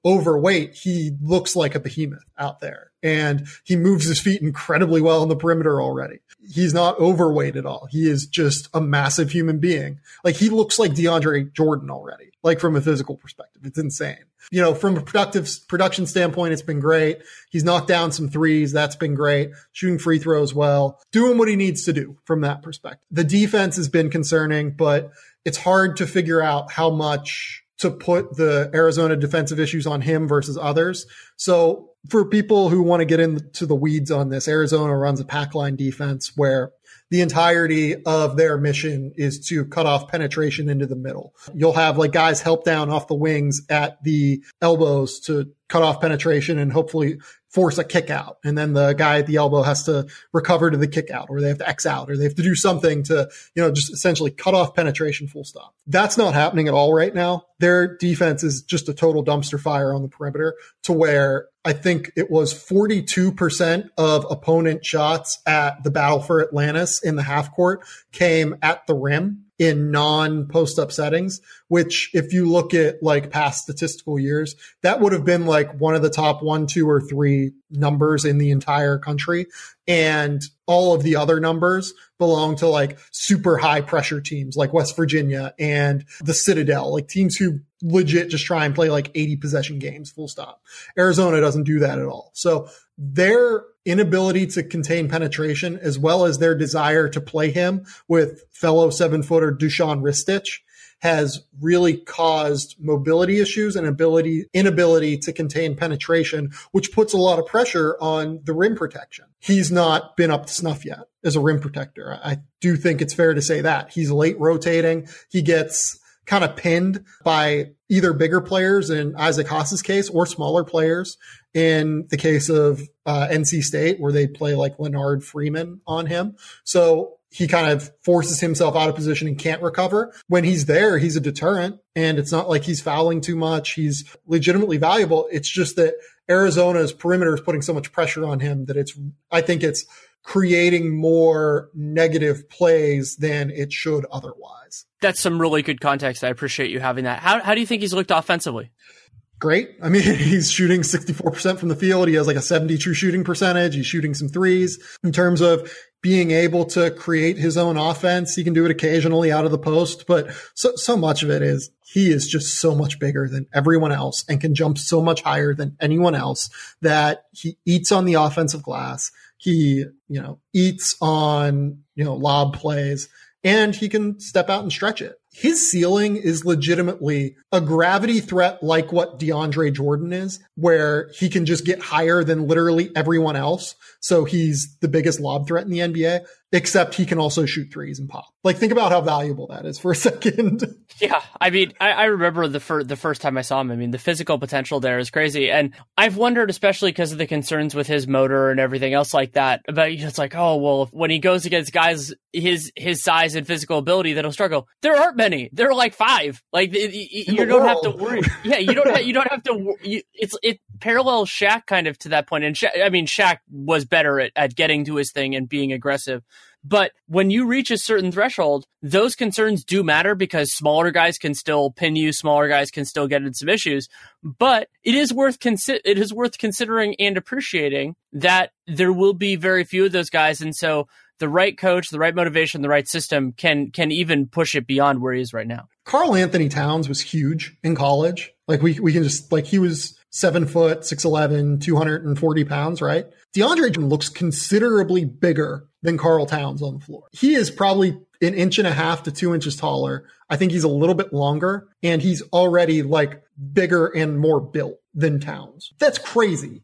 overweight, he looks like a behemoth out there. And he moves his feet incredibly well on the perimeter already. He's not overweight at all. He is just a massive human being. Like, he looks like DeAndre Jordan already, like from a physical perspective. It's insane. You know, from a productive production standpoint, it's been great. He's knocked down some threes. That's been great. Shooting free throws well, doing what he needs to do from that perspective. The defense has been concerning, but it's hard to figure out how much to put the Arizona defensive issues on him versus others. So for people who want to get into the weeds on this, Arizona runs a pack line defense where the entirety of their mission is to cut off penetration into the middle. You'll have like guys help down off the wings at the elbows to cut off penetration and hopefully force a kick out. And then the guy at the elbow has to recover to the kick out, or they have to X out, or they have to do something to, you know, just essentially cut off penetration full stop. That's not happening at all right now. Their defense is just a total dumpster fire on the perimeter, to where I think it was forty-two percent of opponent shots at the Battle for Atlantis in the half court came at the rim in non-post-up settings, which if you look at like past statistical years, that would have been like one of the top one, two, or three numbers in the entire country. And all of the other numbers belong to like super high pressure teams like West Virginia and the Citadel, like teams who legit just try and play like eighty possession games, full stop. Arizona doesn't do that at all. So their inability to contain penetration, as well as their desire to play him with fellow seven footer Dusan Ristic, has really caused mobility issues and ability, inability to contain penetration, which puts a lot of pressure on the rim protection. He's not been up to snuff yet as a rim protector. I do think it's fair to say that. He's late rotating. He gets kind of pinned by either bigger players in Isaac Haas's case or smaller players in the case of uh, N C State, where they play like Leonard Freeman on him. So he kind of forces himself out of position and can't recover. When he's there, he's a deterrent, and it's not like he's fouling too much. He's legitimately valuable. It's just that Arizona's perimeter is putting so much pressure on him that it's, I think it's creating more negative plays than it should otherwise. That's some really good context. I appreciate you having that. How how do you think he's looked offensively? Great. I mean, he's shooting sixty-four percent from the field. He has like a seventy true shooting percentage. He's shooting some threes. In terms of being able to create his own offense, he can do it occasionally out of the post, but so, so much of it is he is just so much bigger than everyone else and can jump so much higher than anyone else that he eats on the offensive glass. He, you know, eats on, you know, lob plays, and he can step out and stretch it. His ceiling is legitimately a gravity threat like what DeAndre Jordan is, where he can just get higher than literally everyone else. So he's the biggest lob threat in the N B A, except he can also shoot threes and pop. Like, think about how valuable that is for a second. Yeah, I mean, I, I remember the, fir- the first time I saw him. I mean, the physical potential there is crazy. And I've wondered, especially because of the concerns with his motor and everything else like that, about, you know, it's like, oh, well, when he goes against guys his his size and physical ability that'll struggle, there aren't many. There are like five. Like, it, it, you don't world. have to worry. Yeah, you don't. Have, you don't have to. You, it's it parallels Shaq kind of to that point. And Sha- I mean, Shaq was better at, at getting to his thing and being aggressive. But when you reach a certain threshold, those concerns do matter, because smaller guys can still pin you. Smaller guys can still get into some issues. But it is worth consi- it is worth considering and appreciating that there will be very few of those guys, and so the right coach, the right motivation, the right system can can even push it beyond where he is right now. Karl Anthony Towns was huge in college. Like we we can just like he was seven foot, six eleven, two hundred forty pounds, right? DeAndre Jordan looks considerably bigger than Karl Towns on the floor. He is probably an inch and a half to two inches taller. I think he's a little bit longer, and he's already like bigger and more built than Towns. That's crazy.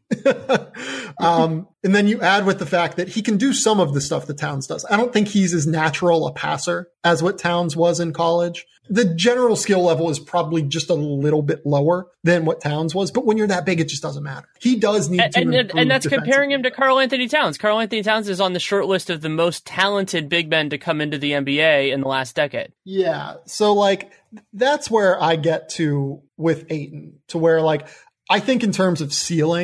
um, and then you add with the fact that he can do some of the stuff that Towns does. I don't think he's as natural a passer as what Towns was in college. The general skill level is probably just a little bit lower than what Towns was, but when you're that big, it just doesn't matter. He does need and, to and, improve and that's comparing him to defensively. Karl Anthony Towns. Karl Anthony Towns is on the short list of the most talented big men to come into the N B A in the last decade. Yeah. So like, that's where I get to with Ayton, to where like, I think in terms of ceiling,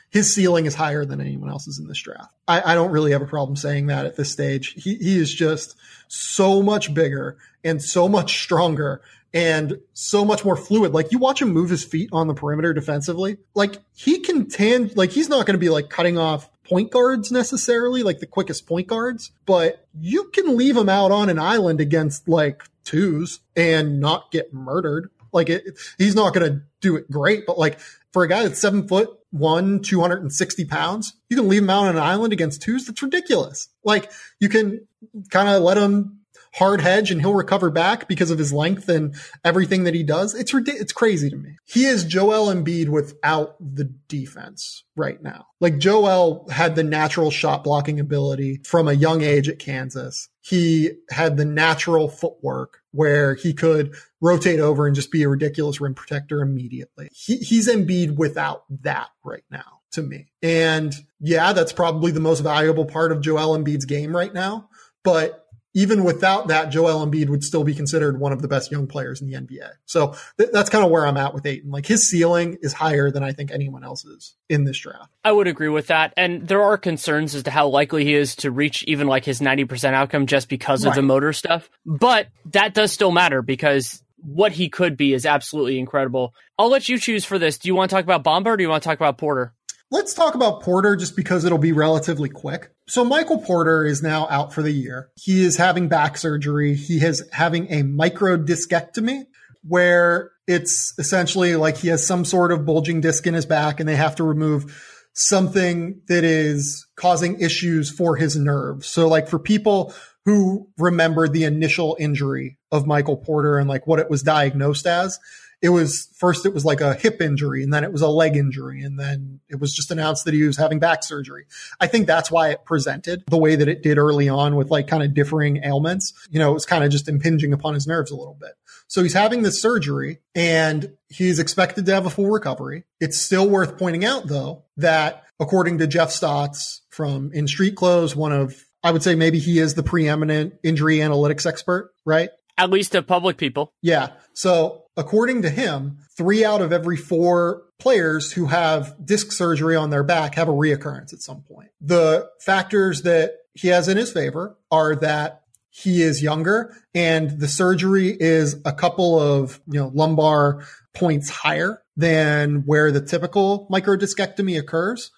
his ceiling is higher than anyone else's in this draft. I, I don't really have a problem saying that at this stage. He, he is just so much bigger and so much stronger and so much more fluid. Like, you watch him move his feet on the perimeter defensively. Like, he can tan, like, he's not going to be like cutting off point guards necessarily, like the quickest point guards, but you can leave him out on an island against like twos and not get murdered. Like, it, he's not going to do it great, but like for a guy that's seven foot one, two hundred sixty pounds, you can leave him out on an island against twos. That's ridiculous. Like, you can kind of let him hard hedge and he'll recover back because of his length and everything that he does. It's it's crazy to me. He is Joel Embiid without the defense right now. Like, Joel had the natural shot blocking ability from a young age at Kansas. He had the natural footwork where he could rotate over and just be a ridiculous rim protector immediately. He, he's Embiid without that right now to me. And yeah, that's probably the most valuable part of Joel Embiid's game right now. But even without that, Joel Embiid would still be considered one of the best young players in the N B A. So th- that's kind of where I'm at with Ayton. Like, his ceiling is higher than I think anyone else's in this draft. I would agree with that. And there are concerns as to how likely he is to reach even like his ninety percent outcome just because of right. the motor stuff. But that does still matter because what he could be is absolutely incredible. I'll let you choose for this. Do you want to talk about Bamba or do you want to talk about Porter? Let's talk about Porter just because it'll be relatively quick. So Michael Porter is now out for the year. He is having back surgery. He is having a microdiscectomy where it's essentially like he has some sort of bulging disc in his back and they have to remove something that is causing issues for his nerves. So like for people who remember the initial injury of Michael Porter and like what it was diagnosed as, it was first, it was like a hip injury and then it was a leg injury. And then it was just announced that he was having back surgery. I think that's why it presented the way that it did early on with like kind of differing ailments. You know, it was kind of just impinging upon his nerves a little bit. So he's having this surgery and he's expected to have a full recovery. It's still worth pointing out though, that according to Jeff Stotts from In Street Clothes, one of, I would say maybe he is the preeminent injury analytics expert, right? At least of public people. Yeah. So according to him, three out of every four players who have disc surgery on their back have a reoccurrence at some point. The factors that he has in his favor are that he is younger and the surgery is a couple of, you know, lumbar points higher than where the typical microdiscectomy occurs.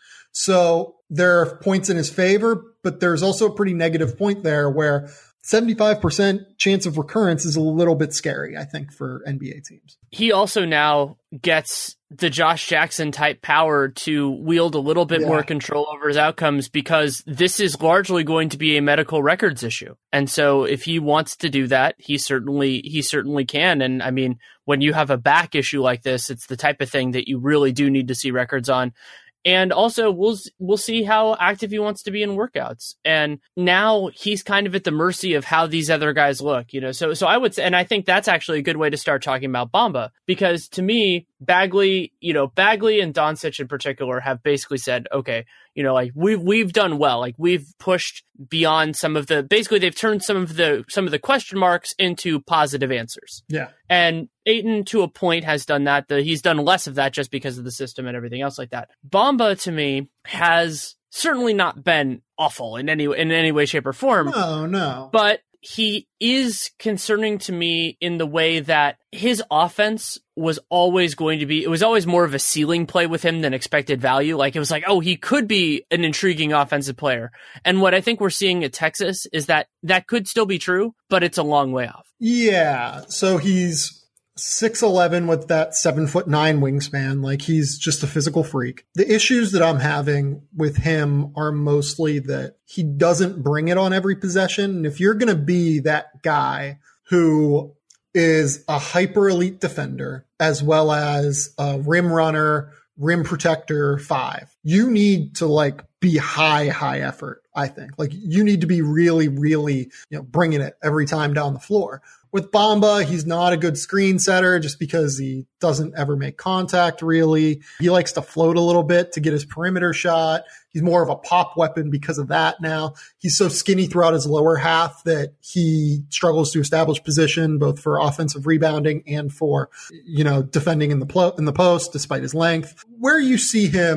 So there are points in his favor, but there's also a pretty negative point there where seventy-five percent chance of recurrence is a little bit scary, I think, for N B A teams. He also now gets the Josh Jackson type power to wield a little bit yeah. more control over his outcomes because this is largely going to be a medical records issue. And so if he wants to do that, he certainly, he certainly can. And I mean, when you have a back issue like this, it's the type of thing that you really do need to see records on. And also, we'll we'll see how active he wants to be in workouts. And now he's kind of at the mercy of how these other guys look, you know. So so I would say, and I think that's actually a good way to start talking about Bamba, because to me, Bagley, you know, Bagley and Doncic in particular have basically said, okay, you know, like we've we've done well, like we've pushed beyond some of the, basically they've turned some of the some of the question marks into positive answers. Yeah. And Ayton, to a point, has done that. The, he's done less of that just because of the system and everything else like that. Bamba, to me, has certainly not been awful in any in any way, shape, or form. No, no. But he is concerning to me in the way that his offense was always going to be, it was always more of a ceiling play with him than expected value. Like it was like, oh, he could be an intriguing offensive player. And what I think we're seeing at Texas is that that could still be true, but it's a long way off. Yeah. So he's six eleven with that seven foot nine wingspan. Like he's just a physical freak. The issues that I'm having with him are mostly that he doesn't bring it on every possession. And if you're going to be that guy who is a hyper elite defender as well as a rim runner, rim protector five, you need to like be high, high effort. I think like you need to be really, really, you know, bringing it every time down the floor. With Bamba, he's not a good screen setter just because he doesn't ever make contact, really. He likes to float a little bit to get his perimeter shot. He's more of a pop weapon because of that now. He's so skinny throughout his lower half that he struggles to establish position, both for offensive rebounding and for, you know, defending in the plo- in the post, despite his length. Where you see him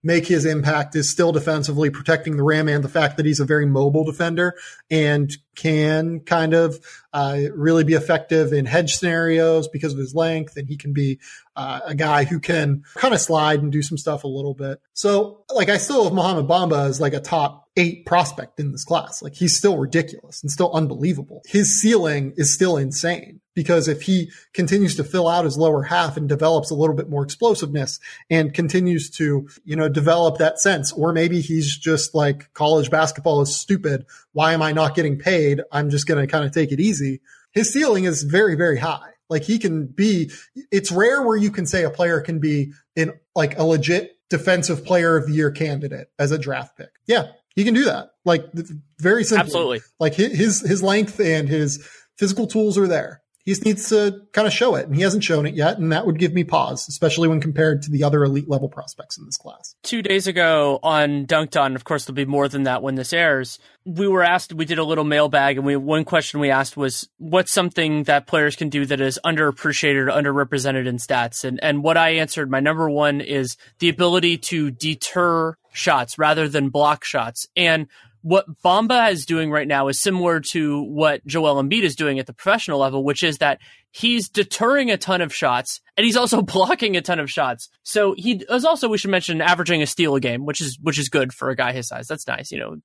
make his impact is still defensively protecting the rim, and the fact that he's a very mobile defender and can kind of uh, really be effective in hedge scenarios because of his length. And he can be uh, a guy who can kind of slide and do some stuff a little bit. So like I still have Mohamed Bamba as like a top eight prospect in this class. Like he's still ridiculous and still unbelievable. His ceiling is still insane. Because if he continues to fill out his lower half and develops a little bit more explosiveness and continues to, you know, develop that sense, or maybe he's just like, college basketball is stupid. Why am I not getting paid? I'm just going to kind of take it easy. His ceiling is very, very high. Like he can be, it's rare where you can say a player can be in like a legit defensive player of the year candidate as a draft pick. Yeah, he can do that. Like very simply. Absolutely. Like his, his length and his physical tools are there. He just needs to kind of show it, and he hasn't shown it yet, and that would give me pause, especially when compared to the other elite level prospects in this class. Two days ago on Dunked On, of course there'll be more than that when this airs, we were asked, we did a little mailbag, and we one question we asked was, what's something that players can do that is underappreciated or underrepresented in stats? And and what I answered, my number one is the ability to deter shots rather than block shots. And what Bamba is doing right now is similar to what Joel Embiid is doing at the professional level, which is that he's deterring a ton of shots and he's also blocking a ton of shots. So he is also, we should mention, averaging a steal a game, which is which is good for a guy his size. That's nice. You know,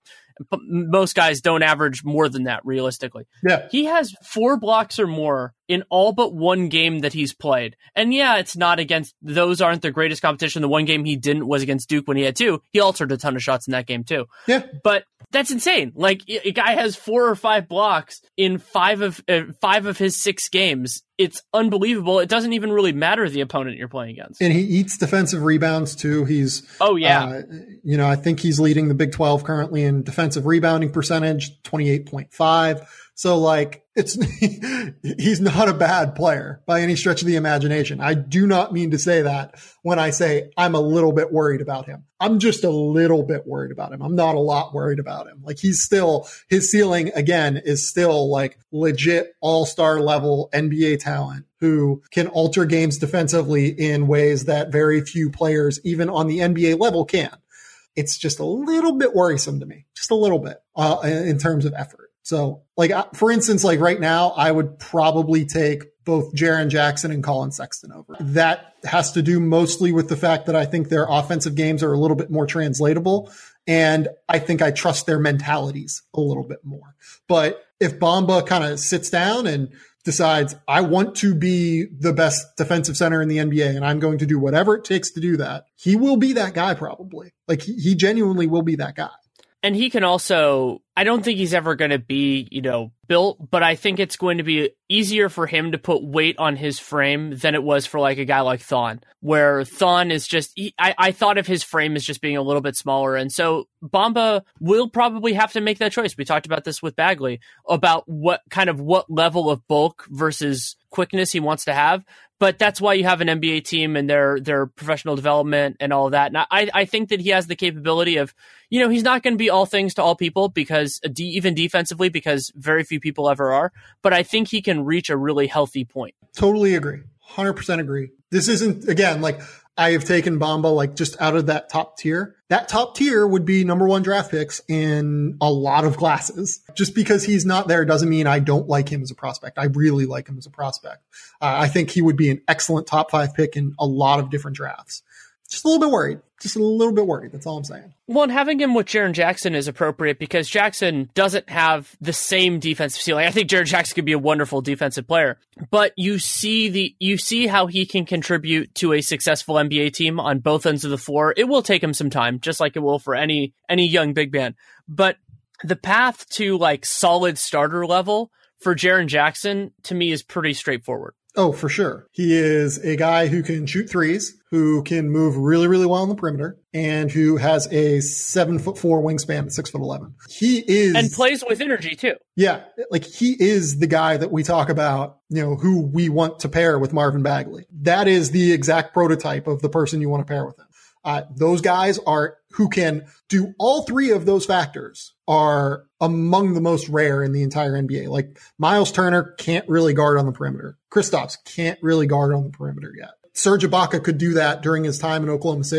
most guys don't average more than that realistically. Yeah. He has four blocks or more in all but one game that he's played. And yeah, it's not against, those aren't the greatest competition. The one game he didn't was against Duke when he had two. He altered a ton of shots in that game too. Yeah. But that's insane. Like a guy has four or five blocks in five of uh, five of his six games. It's unbelievable. It doesn't even really matter the opponent you're playing against. And he eats defensive rebounds too. He's, oh yeah. Uh, you know, I think he's leading the Big twelve currently in defensive rebounding percentage, twenty-eight point five. So like it's, he's not a bad player by any stretch of the imagination. I do not mean to say that when I say I'm a little bit worried about him. I'm just a little bit worried about him. I'm not a lot worried about him. Like he's still, his ceiling again is still like legit all-star level N B A talent who can alter games defensively in ways that very few players, even on the N B A level, can. It's just a little bit worrisome to me, just a little bit uh, in terms of effort. So like, for instance, like right now, I would probably take both Jaren Jackson and Colin Sexton over. That has to do mostly with the fact that I think their offensive games are a little bit more translatable. And I think I trust their mentalities a little bit more. But if Bamba kind of sits down and decides, I want to be the best defensive center in the N B A and I'm going to do whatever it takes to do that, he will be that guy probably. Like he, he genuinely will be that guy. And he can also, I don't think he's ever going to be, you know, built, but I think it's going to be easier for him to put weight on his frame than it was for like a guy like Thon, where Thon is just, he, I, I thought of his frame as just being a little bit smaller. And so Bamba will probably have to make that choice. We talked about this with Bagley about what kind of what level of bulk versus quickness he wants to have. But that's why you have an N B A team and their their professional development and all of that. And I, I think that he has the capability of, you know, he's not going to be all things to all people because uh, de- even defensively, because very few people ever are. But I think he can reach a really healthy point. Totally agree. one hundred percent agree. This isn't, again, like I have taken Bamba like just out of that top tier. That top tier would be number one draft picks in a lot of classes. Just because he's not there doesn't mean I don't like him as a prospect. I really like him as a prospect. Uh, I think he would be an excellent top five pick in a lot of different drafts. Just a little bit worried. Just a little bit worried. That's all I'm saying. Well, and having him with Jaren Jackson is appropriate because Jackson doesn't have the same defensive ceiling. I think Jaren Jackson could be a wonderful defensive player, but you see the you see how he can contribute to a successful N B A team on both ends of the floor. It will take him some time, just like it will for any any young big man. But the path to like solid starter level for Jaren Jackson to me is pretty straightforward. Oh, for sure. He is a guy who can shoot threes, who can move really, really well on the perimeter, and who has a seven foot four wingspan at six foot eleven. He is, and plays with energy too. Yeah, like he is the guy that we talk about, you know, who we want to pair with Marvin Bagley. That is the exact prototype of the person you want to pair with him. Uh, those guys are who can do all three of those factors are among the most rare in the entire N B A. Like Miles Turner can't really guard on the perimeter. Kristaps can't really guard on the perimeter yet. Serge Ibaka could do that during his time in Oklahoma City,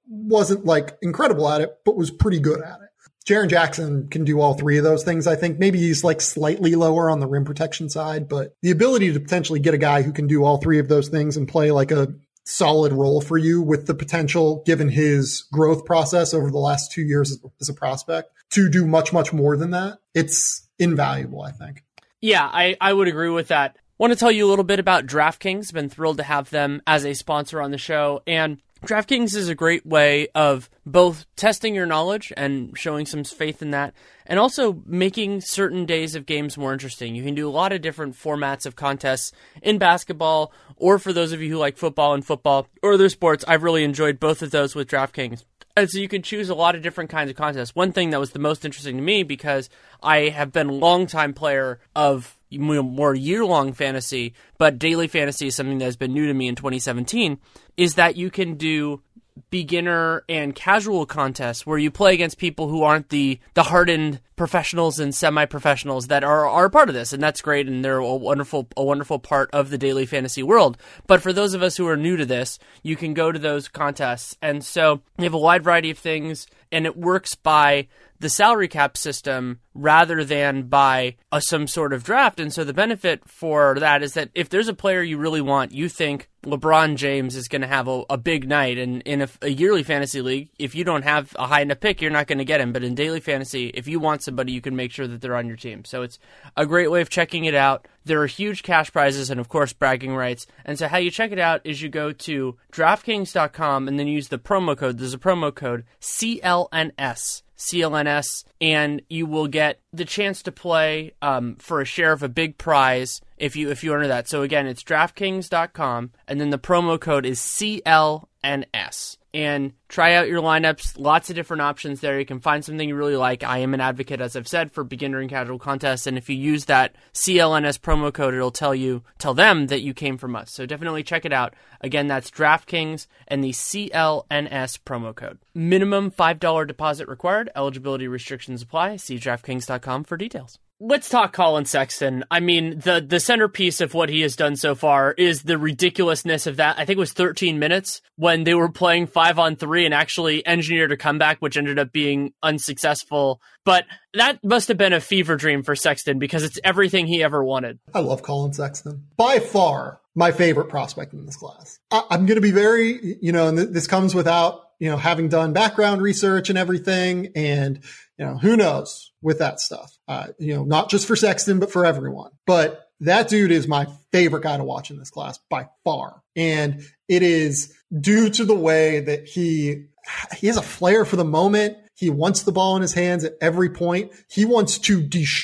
wasn't like incredible at it, but was pretty good at it. Jaren Jackson can do all three of those things. I think maybe he's like slightly lower on the rim protection side, but the ability to potentially get a guy who can do all three of those things and play like a solid role for you with the potential, given his growth process over the last two years as a prospect, to do much, much more than that. It's invaluable, I think. Yeah, I, I would agree with that. I want to tell you a little bit about DraftKings. Been thrilled to have them as a sponsor on the show. And DraftKings is a great way of both testing your knowledge and showing some faith in that, and also making certain days of games more interesting. You can do a lot of different formats of contests in basketball, or for those of you who like football and football or other sports. I've really enjoyed both of those with DraftKings. And so you can choose a lot of different kinds of contests. One thing that was the most interesting to me, because I have been a longtime player of more year-long fantasy, but daily fantasy is something that has been new to me in twenty seventeen, is that you can do beginner and casual contests where you play against people who aren't the the hardened professionals and semi-professionals that are are part of this, and that's great, and they're a wonderful a wonderful part of the daily fantasy world. But for those of us who are new to this, you can go to those contests, and so they have a wide variety of things, and it works by the salary cap system rather than by a, some sort of draft. And so the benefit for that is that if there's a player you really want, you think LeBron James is going to have a, a big night, and in a, a yearly fantasy league, if you don't have a high enough pick, you're not going to get him. But in daily fantasy, if you want somebody, you can make sure that they're on your team. So it's a great way of checking it out. There are huge cash prizes and, of course, bragging rights. And so how you check it out is you go to DraftKings dot com and then use the promo code. There's a promo code C L N S. C L N S, and you will get the chance to play um, for a share of a big prize if you if you enter that. So again, it's DraftKings dot com, and then the promo code is C L N S. And try out your lineups. Lots of different options there. You can find something you really like. I am an advocate, as I've said, for beginner and casual contests. And if you use that C L N S promo code, it'll tell you, tell them that you came from us. So definitely check it out. Again, that's DraftKings and the C L N S promo code. Minimum five dollars deposit required. Eligibility restrictions apply. See DraftKings dot com for details. Let's talk Colin Sexton. I mean, the, the centerpiece of what he has done so far is the ridiculousness of that. I think it was thirteen minutes when they were playing five on three and actually engineered a comeback, which ended up being unsuccessful. But that must have been a fever dream for Sexton because it's everything he ever wanted. I love Colin Sexton. By far, my favorite prospect in this class. I, I'm going to be very, you know, and th- this comes without, you know, having done background research and everything. And, you know, who knows with that stuff, uh, you know, not just for Sexton, but for everyone. But that dude is my favorite guy to watch in this class by far. And it is due to the way that he, he has a flair for the moment. He wants the ball in his hands at every point. He wants to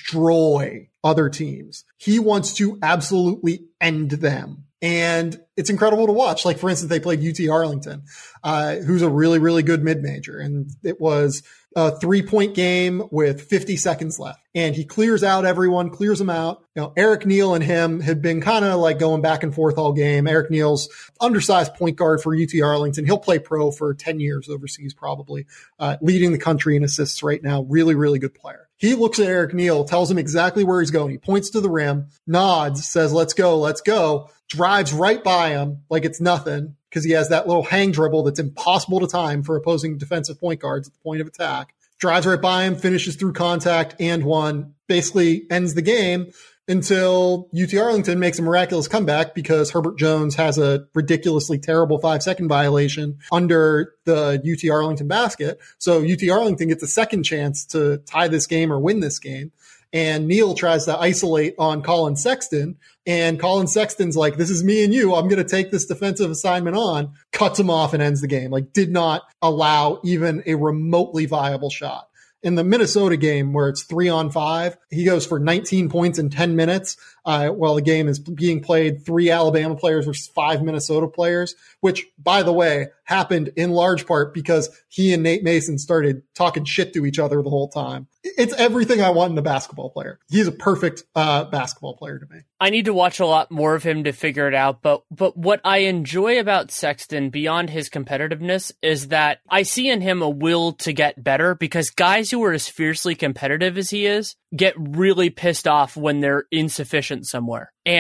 destroy other teams. He wants to absolutely end them. And it's incredible to watch. Like, for instance, they played U T Arlington, uh, who's a really, really good mid-major. And it was a three-point game with fifty seconds left. And he clears out everyone, clears them out. You know, Eric Neal and him had been kind of like going back and forth all game. Eric Neal's undersized point guard for U T Arlington. He'll play pro for ten years overseas probably, uh, leading the country in assists right now. Really, really good player. He looks at Eric Neal, tells him exactly where he's going. He points to the rim, nods, says, let's go, let's go, drives right by him like it's nothing because he has that little hang dribble that's impossible to time for opposing defensive point guards at the point of attack. Drives right by him, finishes through contact and one, basically ends the game until U T Arlington makes a miraculous comeback because Herbert Jones has a ridiculously terrible five-second violation under the U T Arlington basket. So U T Arlington gets a second chance to tie this game or win this game. And Neal tries to isolate on Colin Sexton. And Colin Sexton's like, this is me and you. I'm going to take this defensive assignment on. Cuts him off and ends the game. Like, did not allow even a remotely viable shot. In the Minnesota game where it's three on five, he goes for nineteen points in ten minutes uh, while the game is being played. Three Alabama players versus five Minnesota players, which, by the way, happened in large part because he and Nate Mason started talking shit to each other the whole time. It's everything I want in a basketball player. He's a perfect uh, basketball player to me. I need to watch a lot more of him to figure it out, but but what I enjoy about Sexton beyond his competitiveness is that I see in him a will to get better, because guys who are as fiercely competitive as he is get really pissed off when they're insufficient somewhere. And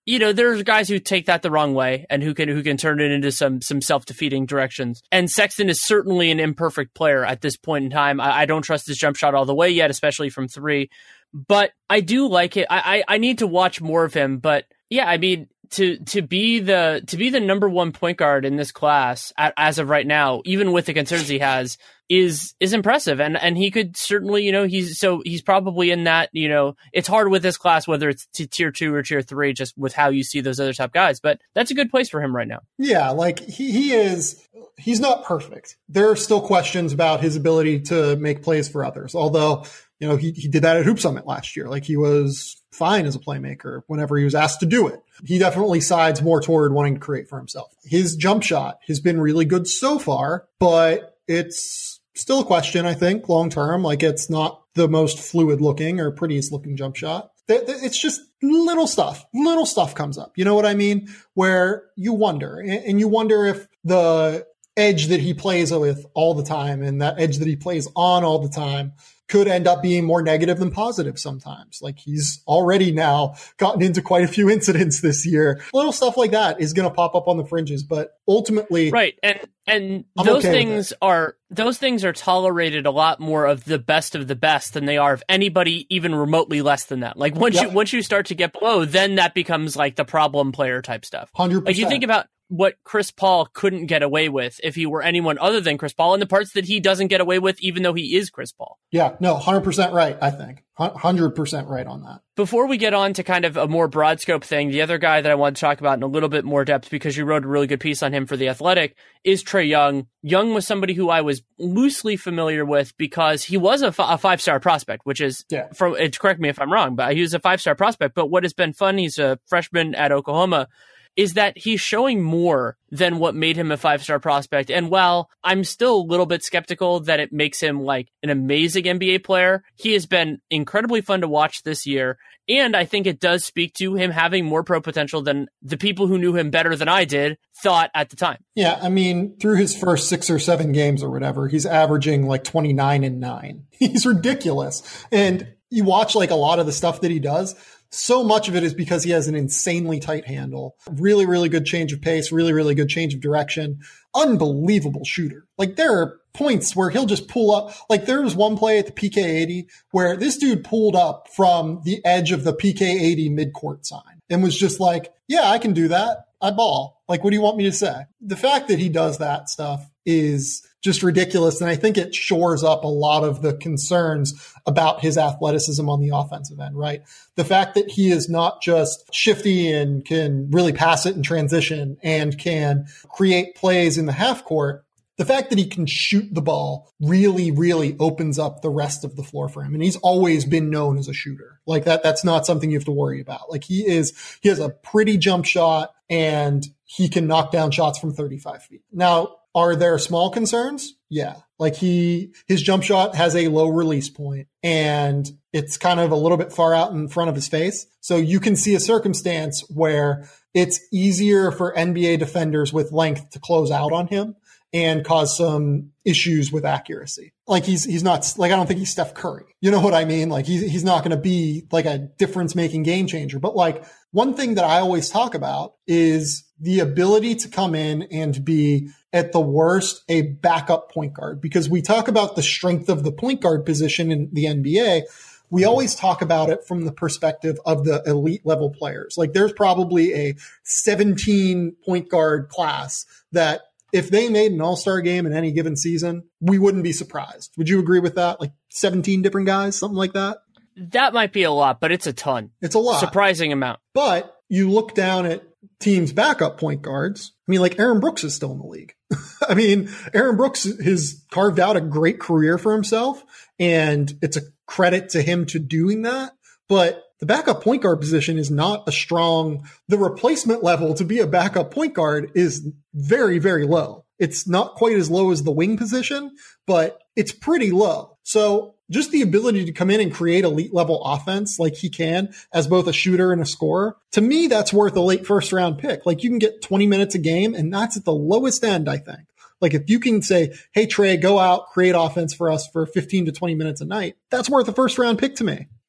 you know, there's guys who take that the wrong way and who can who can turn it into some some self-defeating directions. And Sexton is certainly an imperfect player at this point in time. I, I don't trust his jump shot all the way yet, especially from three. But I do like it. I, I, I need to watch more of him. But yeah, I mean, to to be the to be the number one point guard in this class at, as of right now, even with the concerns he has, is is impressive. And and he could certainly, you know, he's so he's probably in that, you know, it's hard with this class whether it's to tier two or tier three, just with how you see those other top guys. But that's a good place for him right now. Yeah, like he he is. He's not perfect. There are still questions about his ability to make plays for others. Although, you know, he, he did that at Hoop Summit last year. Like, he was fine as a playmaker whenever he was asked to do it. He definitely sides more toward wanting to create for himself. His jump shot has been really good so far, but it's still a question, I think, long term. Like, it's not the most fluid looking or prettiest looking jump shot. It's just little stuff. Little stuff comes up. You know what I mean? Where you wonder, and you wonder if the edge that he plays with all the time and that edge that he plays on all the time could end up being more negative than positive sometimes. Like, he's already now gotten into quite a few incidents this year. Little stuff like that is going to pop up on the fringes, but ultimately, right. And, and I'm those okay things are, those things are tolerated a lot more of the best of the best than they are of anybody even remotely less than that. Like, once Yep. you, once you start to get below, then that becomes like the problem player type stuff. one hundred percent. Like, you think about what Chris Paul couldn't get away with if he were anyone other than Chris Paul, and the parts that he doesn't get away with, even though he is Chris Paul. Yeah, no, one hundred percent right, I think. one hundred percent right on that. Before we get on to kind of a more broad scope thing, the other guy that I want to talk about in a little bit more depth, because you wrote a really good piece on him for The Athletic, is Trae Young. Young was somebody who I was loosely familiar with because he was a, f- a five-star prospect, which is, Yeah. from, correct me if I'm wrong, but he was a five-star prospect. But what has been fun, he's a freshman at Oklahoma, is that he's showing more than what made him a five-star prospect. And while I'm still a little bit skeptical that it makes him like an amazing N B A player, he has been incredibly fun to watch this year. And I think it does speak to him having more pro potential than the people who knew him better than I did thought at the time. Yeah, I mean, through his first six or seven games or whatever, he's averaging like twenty-nine and nine. He's ridiculous. And you watch like a lot of the stuff that he does, so much of it is because he has an insanely tight handle, really, really good change of pace, really, really good change of direction, unbelievable shooter. Like, there are points where he'll just pull up. Like, there was one play at the P K eighty where this dude pulled up from the edge of the P K eighty midcourt sign and was just like, yeah, I can do that. I ball. Like, what do you want me to say? The fact that he does that stuff is just ridiculous. And I think it shores up a lot of the concerns about his athleticism on the offensive end, right? The fact that he is not just shifty and can really pass it in transition and can create plays in the half court. The fact that he can shoot the ball really, really opens up the rest of the floor for him. And he's always been known as a shooter. Like, that, that's not something you have to worry about. Like, he is, he has a pretty jump shot and he can knock down shots from thirty-five feet. Now, are there small concerns? Yeah. Like, he, his jump shot has a low release point and it's kind of a little bit far out in front of his face. So you can see a circumstance where it's easier for N B A defenders with length to close out on him and cause some issues with accuracy. Like, he's, he's not, like, I don't think he's Steph Curry. You know what I mean? Like, he's, he's not going to be like a difference making game changer. But like, one thing that I always talk about is the ability to come in and be, at the worst, a backup point guard, because we talk about the strength of the point guard position in the N B A. We always talk about it from the perspective of the elite level players. Like, there's probably a seventeen point guard class that if they made an all-star game in any given season, we wouldn't be surprised. Would you agree with that? Like seventeen different guys, something like that? That might be a lot, but it's a ton. It's a lot. Surprising amount. But you look down at teams' backup point guards. I mean, like, Aaron Brooks is still in the league. I mean, Aaron Brooks has carved out a great career for himself, and it's a credit to him to doing that. But the backup point guard position is not a strong, the replacement level to be a backup point guard is very, very low. It's not quite as low as the wing position, but it's pretty low. So just the ability to come in and create elite level offense like he can as both a shooter and a scorer, to me, that's worth a late first round pick. Like, you can get twenty minutes a game, and that's at the lowest end, I think. Like, if you can say, hey, Trae, go out, create offense for us for fifteen to twenty minutes a night, that's worth a first round pick to me.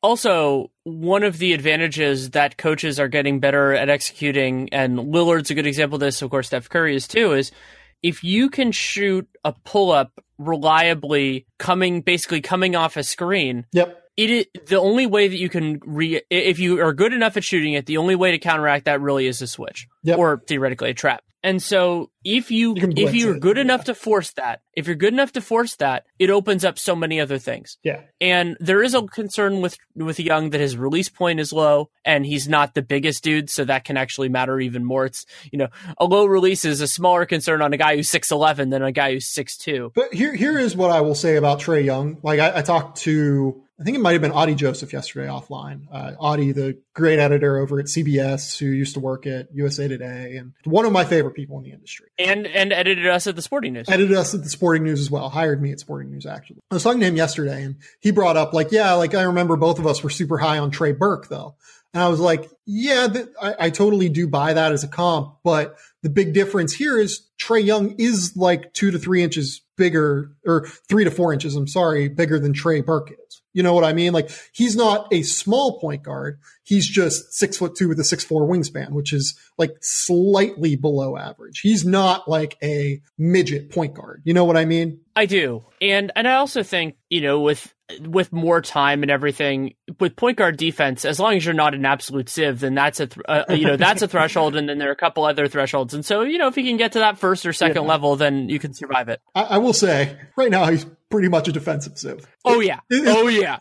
also one of the advantages that coaches are getting better at executing, and Lillard's a good example of this, of course Steph Curry is too, is if you can shoot a pull-up reliably coming basically coming off a screen, yep. It is the only way that you can re if you are good enough at shooting it, the only way to counteract that really is a switch, yep. or theoretically a trap. And so if you, you if you're good it, enough yeah. to force that, if you're good enough to force that, it opens up so many other things. Yeah. And there is a concern with with Young that his release point is low and he's not the biggest dude, so that can actually matter even more. It's, you know, a low release is a smaller concern on a guy who's six eleven than a guy who's six two. But here here is what I will say about Trae Young. Like I, I talked to I think it might have been Audie Joseph yesterday offline. Uh, Audie, the great editor over at C B S who used to work at U S A Today and one of my favorite people in the industry. And and edited us at the Sporting News. Edited us at the Sporting News as well. Hired me at Sporting News, actually. I was talking to him yesterday and he brought up like, yeah, like I remember both of us were super high on Trey Burke though. And I was like, yeah, th- I, I totally do buy that as a comp. But the big difference here is Trae Young is like two to three inches bigger, or three to four inches, I'm sorry, bigger than Trey Burke is. You know what I mean? Like he's not a small point guard. He's just six foot two with a six four wingspan, which is like slightly below average. He's not like a midget point guard. You know what I mean? I do. And and I also think, you know, with with more time and everything, with point guard defense, as long as you're not an absolute sieve, then that's a, th- uh, you know, that's a threshold. And then there are a couple other thresholds. And so, you know, if you can get to that first or second yeah. level, then you can survive it. I, I will say right now, he's pretty much a defensive sieve. Oh yeah. Oh yeah.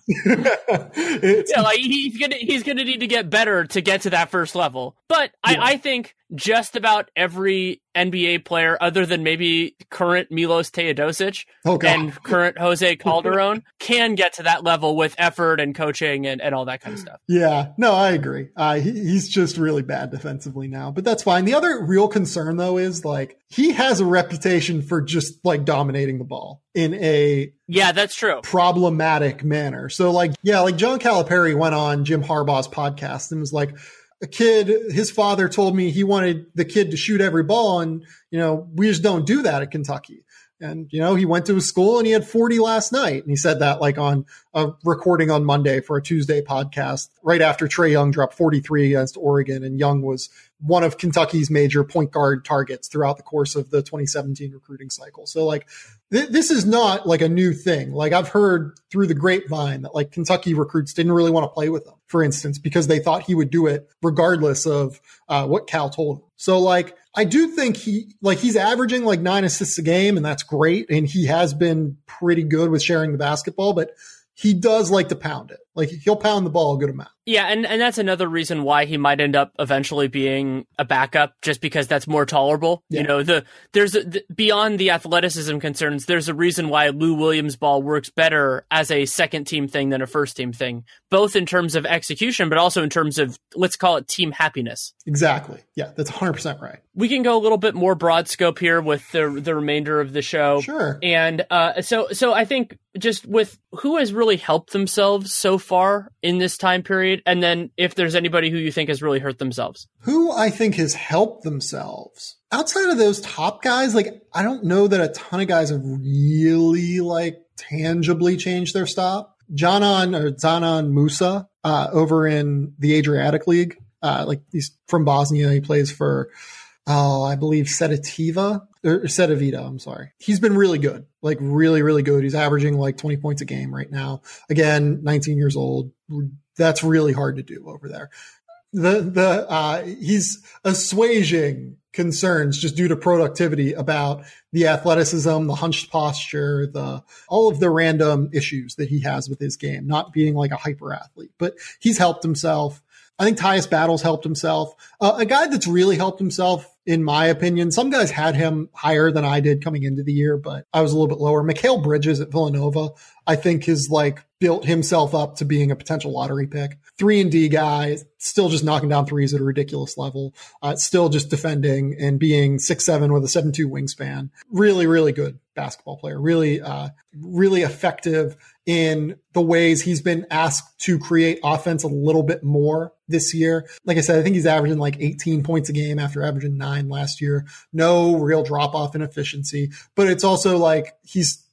yeah. Like he's going to, he's going to need to get better to get to that first level. But yeah. I, I think just about every N B A player, other than maybe current Milos Teodosic oh, and current Jose Calderon, can get to that level with effort and coaching and, and all that kind of stuff. Yeah, no, I agree. Uh, he, he's just really bad defensively now, but that's fine. The other real concern, though, is like he has a reputation for just like dominating the ball in a yeah, that's true. problematic manner. So like, yeah, like John Calipari went on Jim Harbaugh's podcast and was like, a kid, his father told me he wanted the kid to shoot every ball. And, you know, we just don't do that at Kentucky. And, you know, he went to his school and he had forty last night. And he said that like on a recording on Monday for a Tuesday podcast, right after Trae Young dropped forty-three against Oregon. And Young was one of Kentucky's major point guard targets throughout the course of the twenty seventeen recruiting cycle. So like, th- this is not like a new thing. Like I've heard through the grapevine that like Kentucky recruits didn't really want to play with him, for instance, because they thought he would do it regardless of uh, what Cal told him. So like, I do think he, like he's averaging like nine assists a game and that's great. And he has been pretty good with sharing the basketball, but he does like to pound it. Like he'll pound the ball a good amount. Yeah, and, and that's another reason why he might end up eventually being a backup, just because that's more tolerable. Yeah. You know, the there's a, the, beyond the athleticism concerns, there's a reason why Lou Williams ball works better as a second team thing than a first team thing, both in terms of execution, but also in terms of, let's call it team happiness. Exactly. Yeah, that's one hundred percent right. We can go a little bit more broad scope here with the the remainder of the show. Sure. And uh, so so I think just with who has really helped themselves so far in this time period, and then if there's anybody who you think has really hurt themselves. Who I think has helped themselves. Outside of those top guys, like I don't know that a ton of guys have really like tangibly changed their stop. Janan or Zanan Musa uh, over in the Adriatic League, uh, like he's from Bosnia. He plays for, oh, I believe Sedativa or Sedavita. I'm sorry. He's been really good, like really, really good. He's averaging like twenty points a game right now. Again, nineteen years old. That's really hard to do over there. The, the, uh, he's assuaging concerns just due to productivity about the athleticism, the hunched posture, the, all of the random issues that he has with his game, not being like a hyper athlete, but he's helped himself. I think Tyus Battle's helped himself. Uh, a guy that's really helped himself, in my opinion, some guys had him higher than I did coming into the year, but I was a little bit lower. Mikal Bridges at Villanova, I think has like built himself up to being a potential lottery pick. Three and D guy, still just knocking down threes at a ridiculous level. Uh, still just defending and being six seven with a seven two wingspan. Really, really good basketball player. Really, uh, really effective in the ways he's been asked to create offense a little bit more this year. Like I said, I think he's averaging like eighteen points a game after averaging nine last year. No real drop off in efficiency, but it's also like he's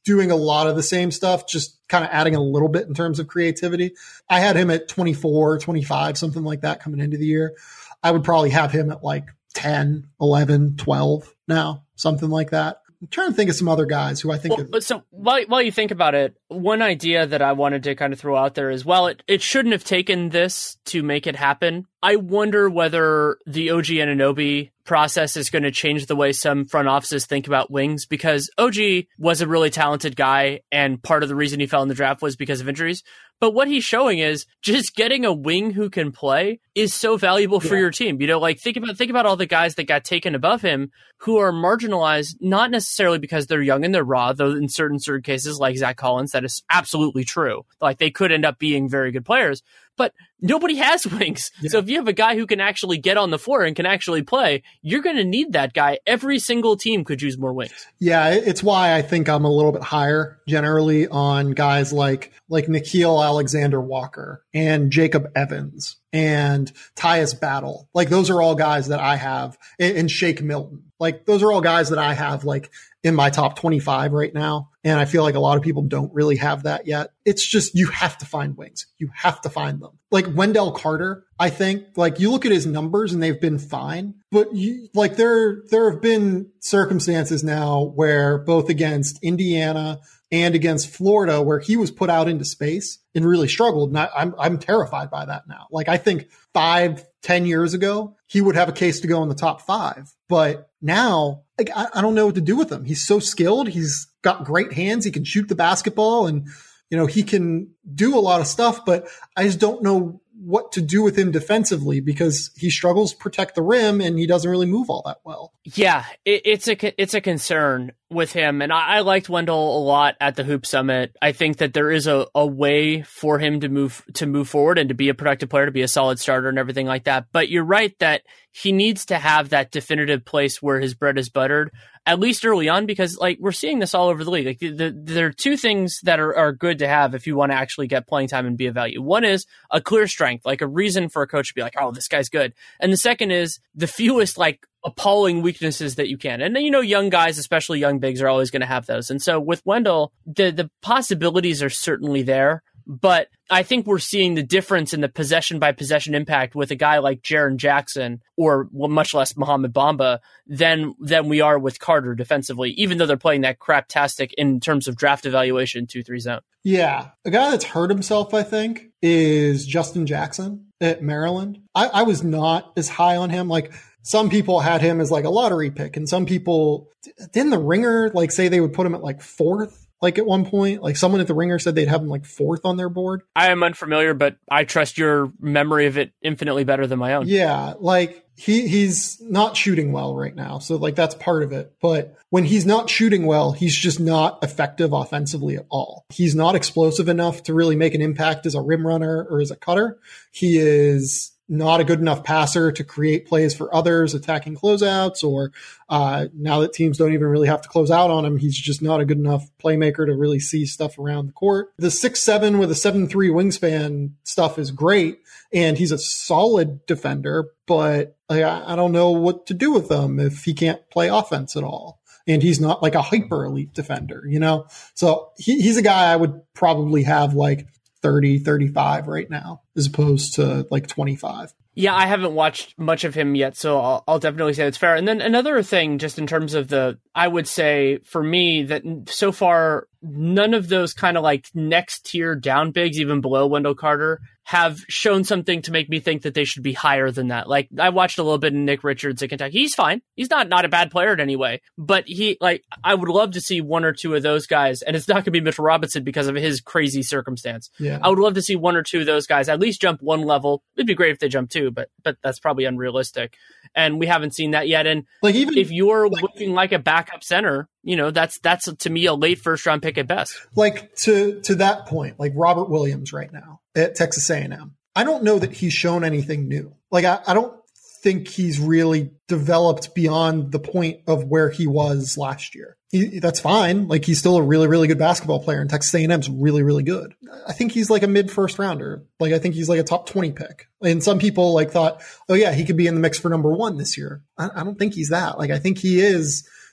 doing a lot of the same stuff, just kind of adding a little bit in terms of creativity. I had him at twenty-four, twenty-five, something like that coming into the year. I would probably have him at like ten, eleven, twelve now, something like that. I'm trying to think of some other guys who I think. Well, have, so while, while you think about it, one idea that I wanted to kind of throw out there is, while it, it shouldn't have taken this to make it happen, I wonder whether the O G Anunoby process is going to change the way some front offices think about wings, because O G was a really talented guy, and part of the reason he fell in the draft was because of injuries. But what he's showing is just getting a wing who can play is so valuable for yeah. your team. You know, like think about think about all the guys that got taken above him who are marginalized, not necessarily because they're young and they're raw, though in certain certain cases, like Zach Collins, that is absolutely true. Like they could end up being very good players. But nobody has wings. Yeah. So if you have a guy who can actually get on the floor and can actually play, you're going to need that guy. Every single team could use more wings. Yeah, it's why I think I'm a little bit higher generally on guys like like Nickeil Alexander-Walker and Jacob Evans and Tyus Battle. Like those are all guys that I have, and, and Shake Milton. Like those are all guys that I have like in my top twenty-five right now. And I feel like a lot of people don't really have that yet. It's just, you have to find wings. You have to find them. Like Wendell Carter, I think, like you look at his numbers and they've been fine, but you, like there, there have been circumstances now where both against Indiana and against Florida, where he was put out into space and really struggled. And I, I'm, I'm terrified by that now. Like I think five, ten years ago, he would have a case to go in the top five, but now like, I, I don't know what to do with him. He's so skilled. He's got great hands. He can shoot the basketball and, you know, he can do a lot of stuff, but I just don't know what to do with him defensively because he struggles to protect the rim and he doesn't really move all that well. Yeah, it, it's a it's a concern with him. And I, I liked Wendell a lot at the Hoop Summit. I think that there is a, a way for him to move to move forward and to be a productive player, to be a solid starter and everything like that. But you're right that he needs to have that definitive place where his bread is buttered, at least early on, because like we're seeing this all over the league. Like the, the, there are two things that are, are good to have if you want to actually get playing time and be of value. One is a clear strength, like a reason for a coach to be like, oh, this guy's good. And the second is the fewest like appalling weaknesses that you can. And then, you know, young guys, especially young bigs, are always going to have those. And so with Wendell, the the possibilities are certainly there. But I think we're seeing the difference in the possession by possession impact with a guy like Jaren Jackson, or well, much less Mohamed Bamba, than than we are with Carter defensively, even though they're playing that craptastic in terms of draft evaluation two three zone. Yeah. A guy that's hurt himself, I think, is Justin Jackson at Maryland. I, I was not as high on him. Like some people had him as like a lottery pick, and some people didn't the Ringer like say they would put him at like fourth. Like at one point, like someone at the Ringer said they'd have him like fourth on their board. I am unfamiliar, but I trust your memory of it infinitely better than my own. Yeah, like he he's not shooting well right now. So like that's part of it. But when he's not shooting well, he's just not effective offensively at all. He's not explosive enough to really make an impact as a rim runner or as a cutter. He is not a good enough passer to create plays for others, attacking closeouts, or uh, now that teams don't even really have to close out on him, he's just not a good enough playmaker to really see stuff around the court. The six seven with a seven three wingspan stuff is great, and he's a solid defender, but like, I don't know what to do with him if he can't play offense at all. And he's not like a hyper elite defender, you know? So he, he's a guy I would probably have like thirty, thirty-five right now, as opposed to like twenty-five. Yeah, I haven't watched much of him yet, so I'll, I'll definitely say it's fair. And then another thing, just in terms of the, I would say for me that so far, none of those kind of like next tier down bigs, even below Wendell Carter, have shown something to make me think that they should be higher than that. Like I watched a little bit of Nick Richards at Kentucky. He's fine. He's not, not a bad player in any way, but he like, I would love to see one or two of those guys. And it's not going to be Mitchell Robinson because of his crazy circumstance. Yeah. I would love to see one or two of those guys at least jump one level. It'd be great if they jump two, but, but that's probably unrealistic. And we haven't seen that yet. And like even if you're like, looking like a backup center, you know, that's, that's to me a late first round pick at best. Like to, to that point, like Robert Williams right now at Texas A and M. I don't know that he's shown anything new. Like, I, I don't think he's really developed beyond the point of where he was last year. He, that's fine. Like, he's still a really, really good basketball player, and Texas A and M's really, really good. I think he's like a mid first rounder. Like, I think he's like a top twenty pick. And some people like thought, oh yeah, he could be in the mix for number one this year. I, I don't think he's that. Like, I think he is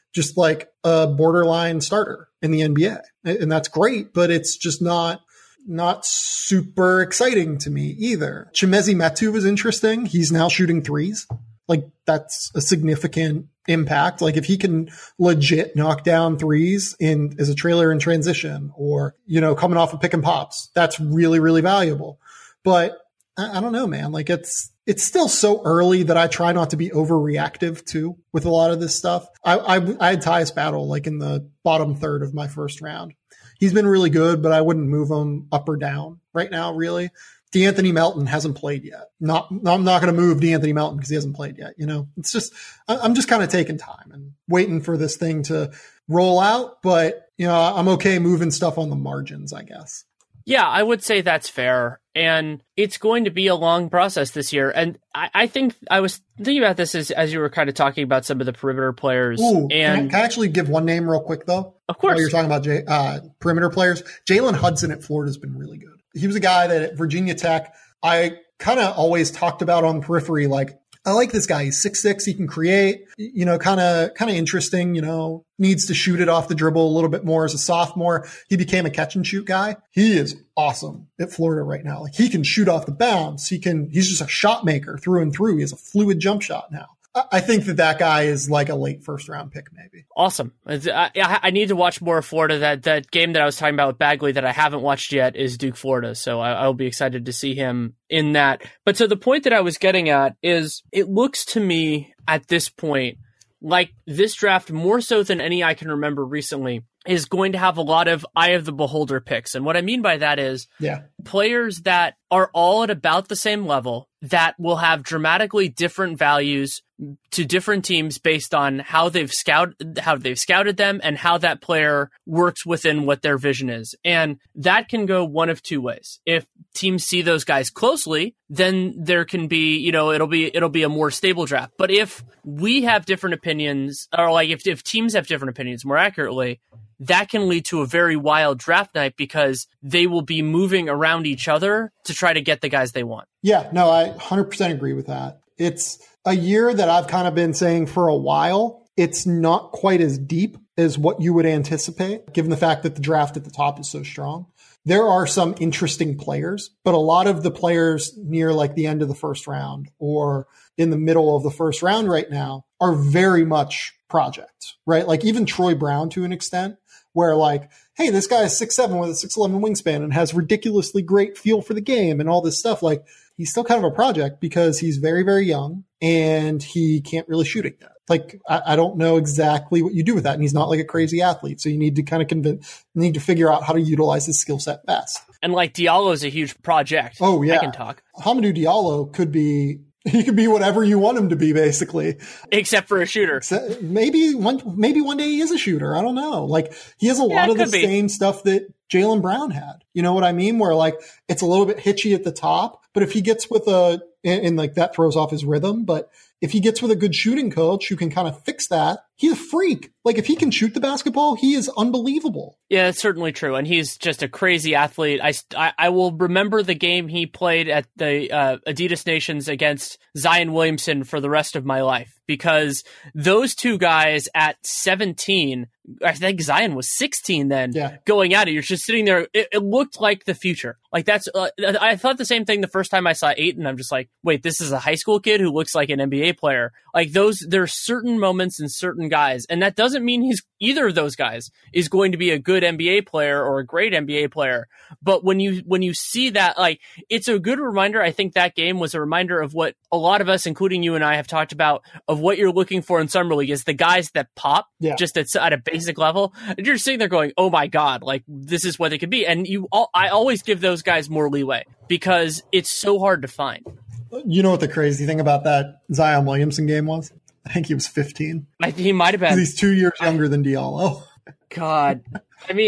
just like a borderline starter in the N B A. And that's great, but it's just not not super exciting to me either. Chimezie Metu is interesting. He's now shooting threes. Like, that's a significant impact. Like, if he can legit knock down threes in as a trailer in transition, or, you know, coming off of pick and pops, that's really, really valuable. But I, I don't know, man. Like, it's it's still so early that I try not to be overreactive too with a lot of this stuff. I I, I had Tyus Battle like in the bottom third of my first round. He's been really good, but I wouldn't move him up or down right now, really. DeAnthony Melton hasn't played yet. Not, I'm not going to move DeAnthony Melton because he hasn't played yet. You know, it's just, I'm just kind of taking time and waiting for this thing to roll out. But, you know, I'm okay moving stuff on the margins, I guess. Yeah, I would say that's fair. And it's going to be a long process this year. And I, I think I was thinking about this as, as you were kind of talking about some of the perimeter players. Ooh, and can I, can I actually give one name real quick, though? Of course. While you're talking about J, uh, perimeter players. Jalen Hudson at Florida has been really good. He was a guy that at Virginia Tech, I kind of always talked about on the periphery, like, I like this guy. He's six six. He can create, you know, kind of, kind of interesting, you know, needs to shoot it off the dribble a little bit more as a sophomore. He became a catch and shoot guy. He is awesome at Florida right now. Like, he can shoot off the bounce. He can, he's just a shot maker through and through. He has a fluid jump shot now. I think that that guy is like a late first round pick, maybe. Awesome. I, I need to watch more of Florida. That that game that I was talking about with Bagley that I haven't watched yet is Duke, Florida. So I, I'll be excited to see him in that. But so the point that I was getting at is it looks to me at this point like this draft, more so than any I can remember recently, is going to have a lot of eye of the beholder picks. And what I mean by that is yeah. players that are all at about the same level that will have dramatically different values to different teams based on how they've scouted, how they've scouted them and how that player works within what their vision is. And that can go one of two ways. If teams see those guys closely, then there can be, you know, it'll be, it'll be a more stable draft. But if we have different opinions, or like if, if teams have different opinions, more accurately, that can lead to a very wild draft night because they will be moving around each other to try to get the guys they want. Yeah, no, I one hundred percent agree with that. It's a year that I've kind of been saying for a while. It's not quite as deep as what you would anticipate, given the fact that the draft at the top is so strong. There are some interesting players, but a lot of the players near like the end of the first round or in the middle of the first round right now are very much projects, right? Like even Troy Brown to an extent, where like, hey, this guy is six seven with a six eleven wingspan and has ridiculously great feel for the game and all this stuff. Like, he's still kind of a project because he's very, very young and he can't really shoot it yet. Like, I, I don't know exactly what you do with that. And he's not like a crazy athlete. So you need to kind of convince, need to figure out how to utilize his skill set best. And like Diallo is a huge project. Oh, yeah. I can talk. Hamidou Diallo could be, he could be whatever you want him to be, basically. Except for a shooter. Maybe one, maybe one day he is a shooter. I don't know. Like, he has a yeah, lot of the be. same stuff that Jaylen Brown had. You know what I mean? Where like, it's a little bit hitchy at the top, but if he gets with a, and, and like that throws off his rhythm, but if he gets with a good shooting coach who can kind of fix that, he's a freak. Like, if he can shoot the basketball, he is unbelievable. Yeah, that's certainly true. And he's just a crazy athlete. I, I, I will remember the game he played at the uh, Adidas Nations against Zion Williamson for the rest of my life, because those two guys at seventeen, I think Zion was sixteen then, yeah. going at it. You're just sitting there. It, it looked like the future. Like that's, uh, I thought the same thing the first time I saw Ayton. I'm just like, wait, this is a high school kid who looks like an N B A player. Like those, there are certain moments and certain guys, and that doesn't mean he's either of those guys is going to be a good N B A player or a great N B A player. But when you, when you see that, like, it's a good reminder. I think that game was a reminder of what a lot of us, including you and I, have talked about, of what you're looking for in summer league is the guys that pop yeah. just at, at a basic level. And you're sitting there going, oh my God, like this is what they could be. And you, all, I always give those guys more leeway because it's so hard to find. You know what the crazy thing about that Zion Williamson game was? I think he was fifteen. I, he might have been. He's two years younger than Diallo. God. I mean,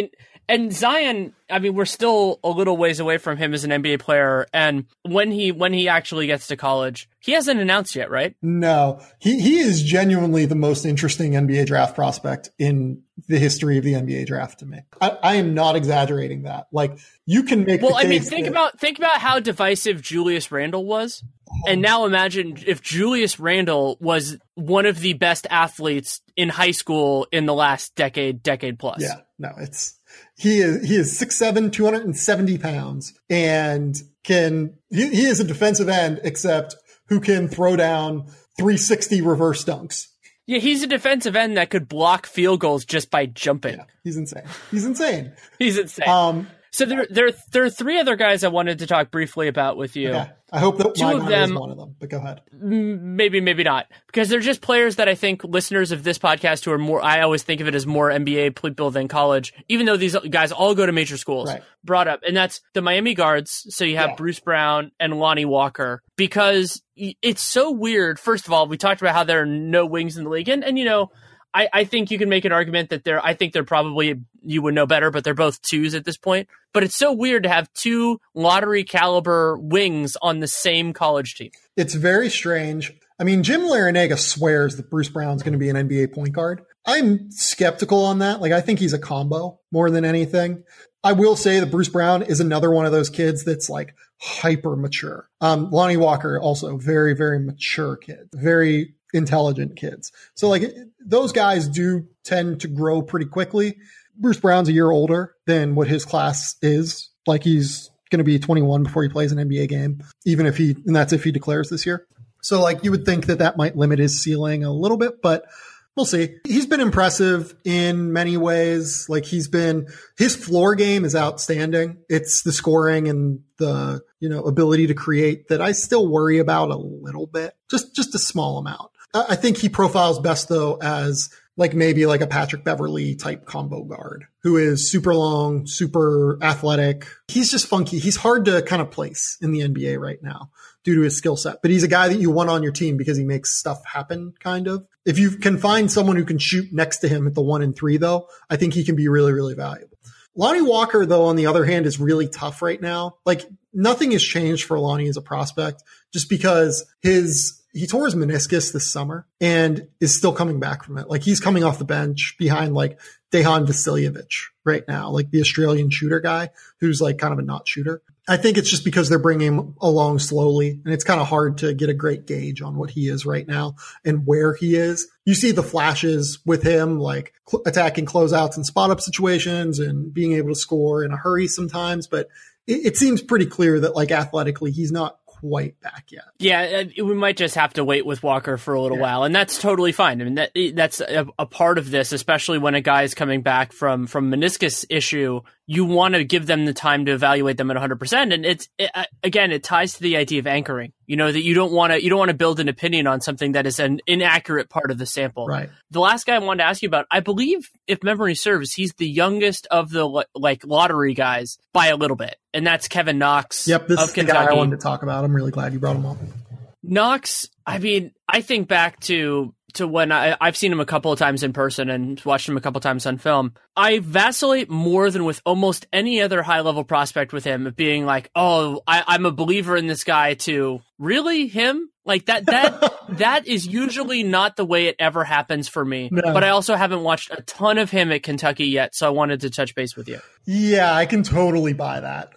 And Zion, I mean, we're still a little ways away from him as an N B A player. And when he when he actually gets to college, he hasn't announced yet, right? No, he he is genuinely the most interesting N B A draft prospect in the history of the N B A draft to me. I, I am not exaggerating that. Like, you can make well, the I mean, case think that, about think about how divisive Julius Randle was. And now imagine if Julius Randle was one of the best athletes in high school in the last decade, decade plus. Yeah, no, it's he is he is six seven, two hundred seventy pounds, and can he, he is a defensive end, except who can throw down three sixty reverse dunks. Yeah, he's a defensive end that could block field goals just by jumping. Yeah, he's insane. He's insane. he's insane. Um, so there, there, there are three other guys I wanted to talk briefly about with you. Okay. I hope that Two my of guy them, is one of them, but go ahead. Maybe, maybe not. Because they're just players that I think listeners of this podcast who are more, I always think of it as more N B A people than college, even though these guys all go to major schools, right. brought up. And that's the Miami guards. So you have yeah. Bruce Brown and Lonnie Walker, because it's so weird. First of all, we talked about how there are no wings in the league. And, and you know, I, I think you can make an argument that they're, I think they're probably, you would know better, but they're both twos at this point. But it's so weird to have two lottery caliber wings on the same college team. It's very strange. I mean, Jim Larinaga swears that Bruce Brown's going to be an N B A point guard. I'm skeptical on that. Like, I think he's a combo more than anything. I will say that Bruce Brown is another one of those kids that's like hyper mature. Um, Lonnie Walker, also very, very mature kid, very intelligent kids. So like those guys do tend to grow pretty quickly. Bruce Brown's a year older than what his class is. Like, he's going to be twenty-one before he plays an N B A game, even if he, and that's if he declares this year. So like you would think that that might limit his ceiling a little bit, but we'll see. He's been impressive in many ways. Like, he's been, his floor game is outstanding. It's the scoring and the, you know, ability to create that I still worry about a little bit, just, just a small amount. I think he profiles best though as like maybe like a Patrick Beverley type combo guard who is super long, super athletic. He's just funky. He's hard to kind of place in the N B A right now due to his skill set, but he's a guy that you want on your team because he makes stuff happen, kind of. If you can find someone who can shoot next to him at the one and three though, I think he can be really, really valuable. Lonnie Walker, though, on the other hand, is really tough right now. Like, nothing has changed for Lonnie as a prospect just because his, he tore his meniscus this summer and is still coming back from it. Like, he's coming off the bench behind like Dejan Vasiljevic right now, like the Australian shooter guy who's like kind of a not shooter. I think it's just because they're bringing him along slowly, and it's kind of hard to get a great gauge on what he is right now and where he is. You see the flashes with him, like cl- attacking closeouts and spot up situations and being able to score in a hurry sometimes, but it, it seems pretty clear that like athletically, he's not quite back yet. Yeah, we might just have to wait with Walker for a little yeah. while, and that's totally fine. I mean, that that's a, a part of this, especially when a guy is coming back from from meniscus issue. You want to give them the time to evaluate them at one hundred percent, and it's it, again, it ties to the idea of anchoring. You know that you don't want to you don't want to build an opinion on something that is an inaccurate part of the sample. Right. The last guy I wanted to ask you about, I believe, if memory serves, he's the youngest of the like lottery guys by a little bit, and that's Kevin Knox. Yep, this of is the Kentucky. guy I wanted to talk about. I'm really glad you brought him up. Knox, I mean, I think back to to when I, I've seen him a couple of times in person and watched him a couple of times on film. I vacillate more than with almost any other high-level prospect with him, being like, oh, I, I'm a believer in this guy too. Really? Him? Like that, that, that is usually not the way it ever happens for me. No. But I also haven't watched a ton of him at Kentucky yet, so I wanted to touch base with you. Yeah, I can totally buy that.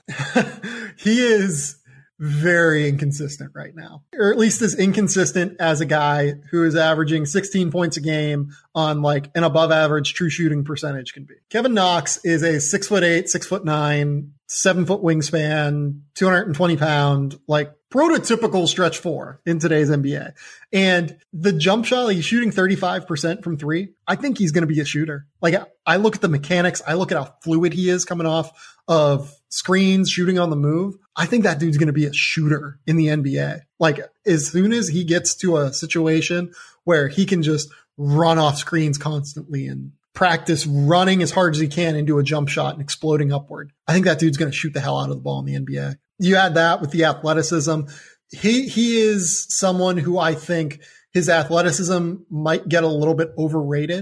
He is very inconsistent right now, or at least as inconsistent as a guy who is averaging sixteen points a game on like an above average true shooting percentage can be. Kevin Knox is a six foot eight, six foot nine, seven foot wingspan, two hundred twenty pound, like prototypical stretch four in today's N B A. And the jump shot, like he's shooting thirty-five percent from three. I think he's going to be a shooter. Like I look at the mechanics. I look at how fluid he is coming off of screens, shooting on the move. I think that dude's going to be a shooter in the N B A. Like as soon as he gets to a situation where he can just run off screens constantly and practice running as hard as he can into a jump shot and exploding upward, I think that dude's going to shoot the hell out of the ball in the N B A. You add that with the athleticism. He, he is someone who I think his athleticism might get a little bit overrated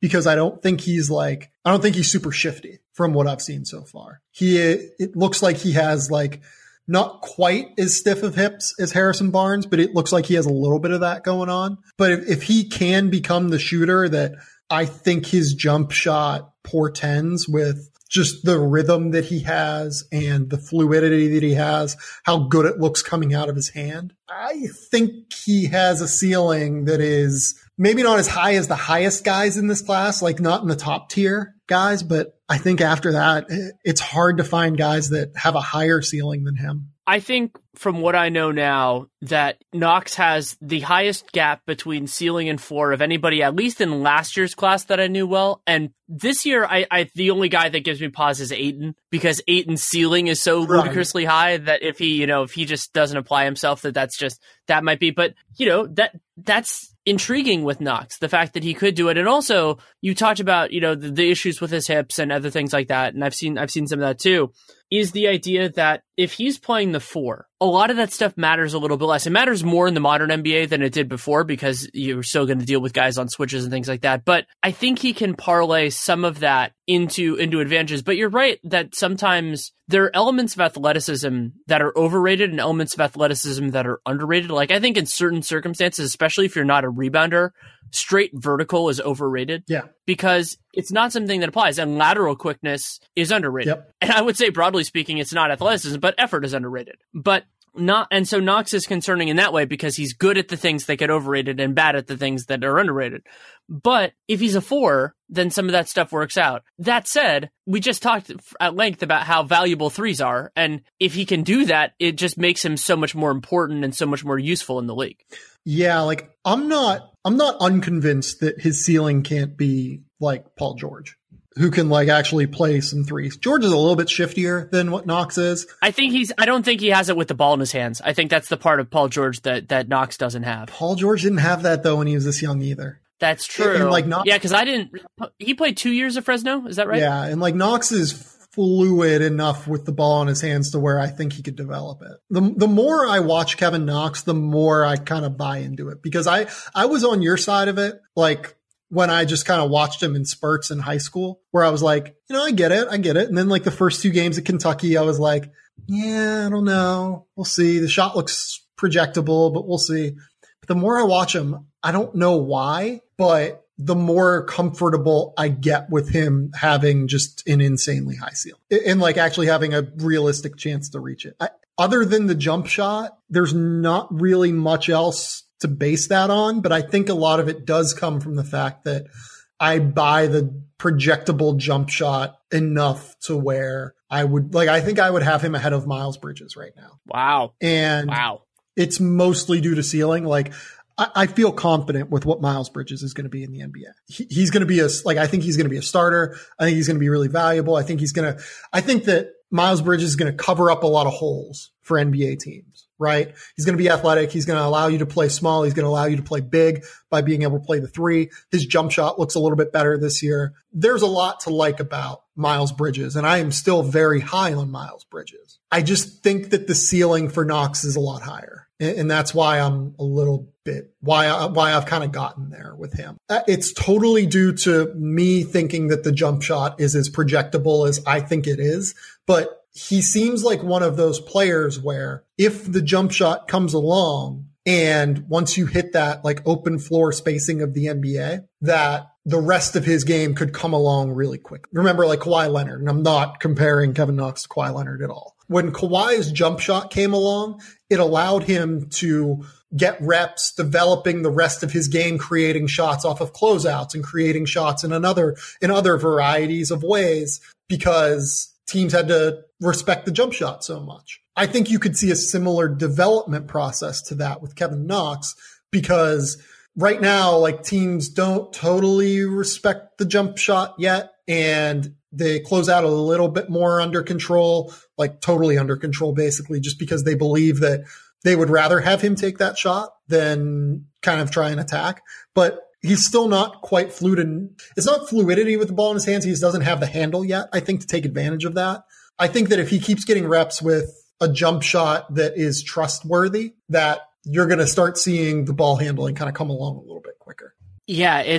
because I don't think he's like, I don't think he's super shifty from what I've seen so far. He, it looks like he has like not quite as stiff of hips as Harrison Barnes, but it looks like he has a little bit of that going on. But if, if he can become the shooter that I think his jump shot portends with, just the rhythm that he has and the fluidity that he has, how good it looks coming out of his hand, I think he has a ceiling that is maybe not as high as the highest guys in this class, like not in the top tier guys, but I think after that, it's hard to find guys that have a higher ceiling than him. I think from what I know now that Knox has the highest gap between ceiling and floor of anybody, at least in last year's class that I knew well. And this year, I, I the only guy that gives me pause is Ayton, because Ayton's ceiling is so Right. ludicrously high that if he, you know, if he just doesn't apply himself, that that's just, that might be, but you know, that that's intriguing with Knox, the fact that he could do it. And also you talked about, you know, the, the issues with his hips and other things like that. And I've seen, I've seen some of that too, is the idea that if he's playing the four, a lot of that stuff matters a little bit less. It matters more in the modern N B A than it did before, because you're still going to deal with guys on switches and things like that. But I think he can parlay some of that into, into advantages. But you're right that sometimes there are elements of athleticism that are overrated and elements of athleticism that are underrated. Like I think in certain circumstances, especially if you're not a rebounder, straight vertical is overrated. Yeah. Because it's not something that applies, and lateral quickness is underrated. Yep. And I would say, broadly speaking, it's not athleticism, but effort is underrated. But not, and so Knox is concerning in that way because he's good at the things that get overrated and bad at the things that are underrated. But if he's a four, then some of that stuff works out. That said, we just talked at length about how valuable threes are. And if he can do that, it just makes him so much more important and so much more useful in the league. Yeah, like I'm not I'm not unconvinced that his ceiling can't be like Paul George, who can like actually play some threes. George is a little bit shiftier than what Knox is. I think he's I don't think he has it with the ball in his hands. I think that's the part of Paul George that that Knox doesn't have. Paul George didn't have that though when he was this young either. That's true. And like Knox, yeah, because I didn't he played two years at Fresno, is that right? Yeah, and like Knox is fluid enough with the ball in his hands to where I think he could develop it. The the more I watch Kevin Knox, the more I kind of buy into it, because I, I was on your side of it. Like when I just kind of watched him in spurts in high school, where I was like, you know, I get it. I get it. And then like the first two games at Kentucky, I was like, yeah, I don't know. We'll see. The shot looks projectable, but we'll see. But the more I watch him, I don't know why, but the more comfortable I get with him having just an insanely high ceiling and like actually having a realistic chance to reach it. I, other than the jump shot, there's not really much else to base that on, but I think a lot of it does come from the fact that I buy the projectable jump shot enough to where I would like, I think I would have him ahead of Miles Bridges right now. Wow. And wow. It's mostly due to ceiling. Like, I feel confident with what Miles Bridges is going to be in the N B A. He, he's going to be a, like, I think he's going to be a starter. I think he's going to be really valuable. I think he's going to, I think that Miles Bridges is going to cover up a lot of holes for N B A teams, right? He's going to be athletic. He's going to allow you to play small. He's going to allow you to play big by being able to play the three. His jump shot looks a little bit better this year. There's a lot to like about Miles Bridges, and I am still very high on Miles Bridges. I just think that the ceiling for Knox is a lot higher. And that's why I'm a little bit, why, I, why I've kind of gotten there with him. It's totally due to me thinking that the jump shot is as projectable as I think it is. But he seems like one of those players where if the jump shot comes along and once you hit that like open floor spacing of the N B A, that the rest of his game could come along really quick. Remember like Kawhi Leonard, and I'm not comparing Kevin Knox to Kawhi Leonard at all. When Kawhi's jump shot came along, it allowed him to get reps developing the rest of his game, creating shots off of closeouts and creating shots in another, in other varieties of ways, because teams had to respect the jump shot so much. I think you could see a similar development process to that with Kevin Knox, because right now, like teams don't totally respect the jump shot yet. And they close out a little bit more under control, like totally under control, basically, just because they believe that they would rather have him take that shot than kind of try and attack. But he's still not quite fluid. It's not fluidity with the ball in his hands. He just doesn't have the handle yet, I think, to take advantage of that. I think that if he keeps getting reps with a jump shot that is trustworthy, that you're going to start seeing the ball handling kind of come along a little bit quicker. Yeah, it's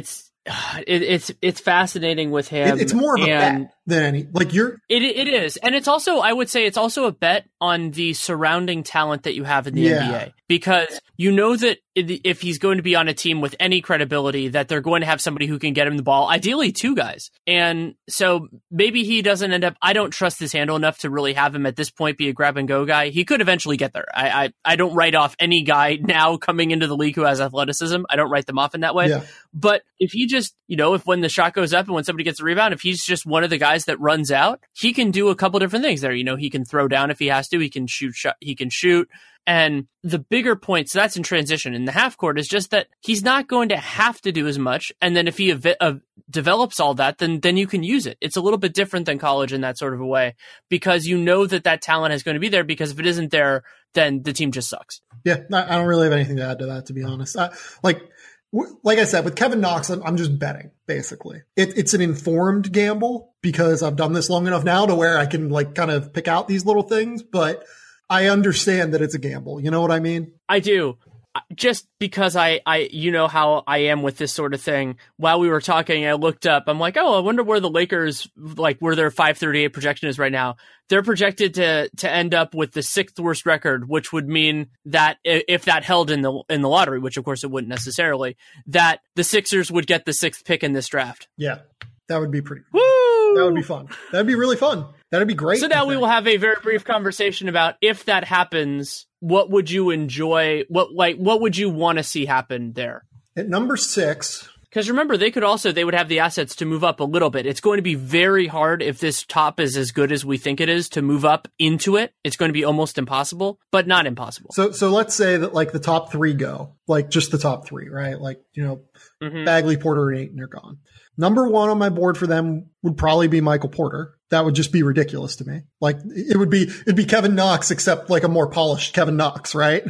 it, it's it's fascinating with him. It, it's more of a and bet than any like you're. It it is, and it's also I would say it's also a bet on the surrounding talent that you have in the Yeah. N B A, because you know that if he's going to be on a team with any credibility, that they're going to have somebody who can get him the ball, ideally two guys. And so maybe he doesn't end up, I don't trust his handle enough to really have him at this point be a grab and go guy. He could eventually get there. I, I, I don't write off any guy now coming into the league who has athleticism. I don't write them off in that way. Yeah. But if he just, you know, if when the shot goes up and when somebody gets a rebound, if he's just one of the guys that runs out, he can do a couple different things there. You know, he can throw down if he has to, he can shoot, shot, he can shoot. And the bigger point, so that's in transition in the half court, is just that he's not going to have to do as much. And then if he ev- uh, develops all that, then then you can use it. It's a little bit different than college in that sort of a way, because you know that that talent is going to be there, because if it isn't there, then the team just sucks. Yeah, I don't really have anything to add to that, to be honest. I, like, w- like I said, with Kevin Knox, I'm, I'm just betting, basically. It, it's an informed gamble, because I've done this long enough now to where I can like kind of pick out these little things, but I understand that it's a gamble. You know what I mean? I do. Just because I, I, you know how I am with this sort of thing. While we were talking, I looked up. I'm like, oh, I wonder where the Lakers, like, where their five thirty-eight projection is right now. They're projected to to end up with the sixth worst record, which would mean that if that held in the in the lottery, which of course it wouldn't necessarily, that the Sixers would get the sixth pick in this draft. Yeah, that would be pretty. Woo! That would be fun. That'd be really fun. That'd be great. So now we will have a very brief conversation about if that happens, what would you enjoy? What like what would you want to see happen there? At number six. Because remember, they could also, they would have the assets to move up a little bit. It's going to be very hard if this top is as good as we think it is to move up into it. It's going to be almost impossible, but not impossible. So, so let's say that like the top three go, like just the top three, right? Like, you know, mm-hmm. Bagley, Porter, and Ayton are gone. Number one on my board for them would probably be Michael Porter. That would just be ridiculous to me. Like it would be, it'd be Kevin Knox, except like a more polished Kevin Knox, right?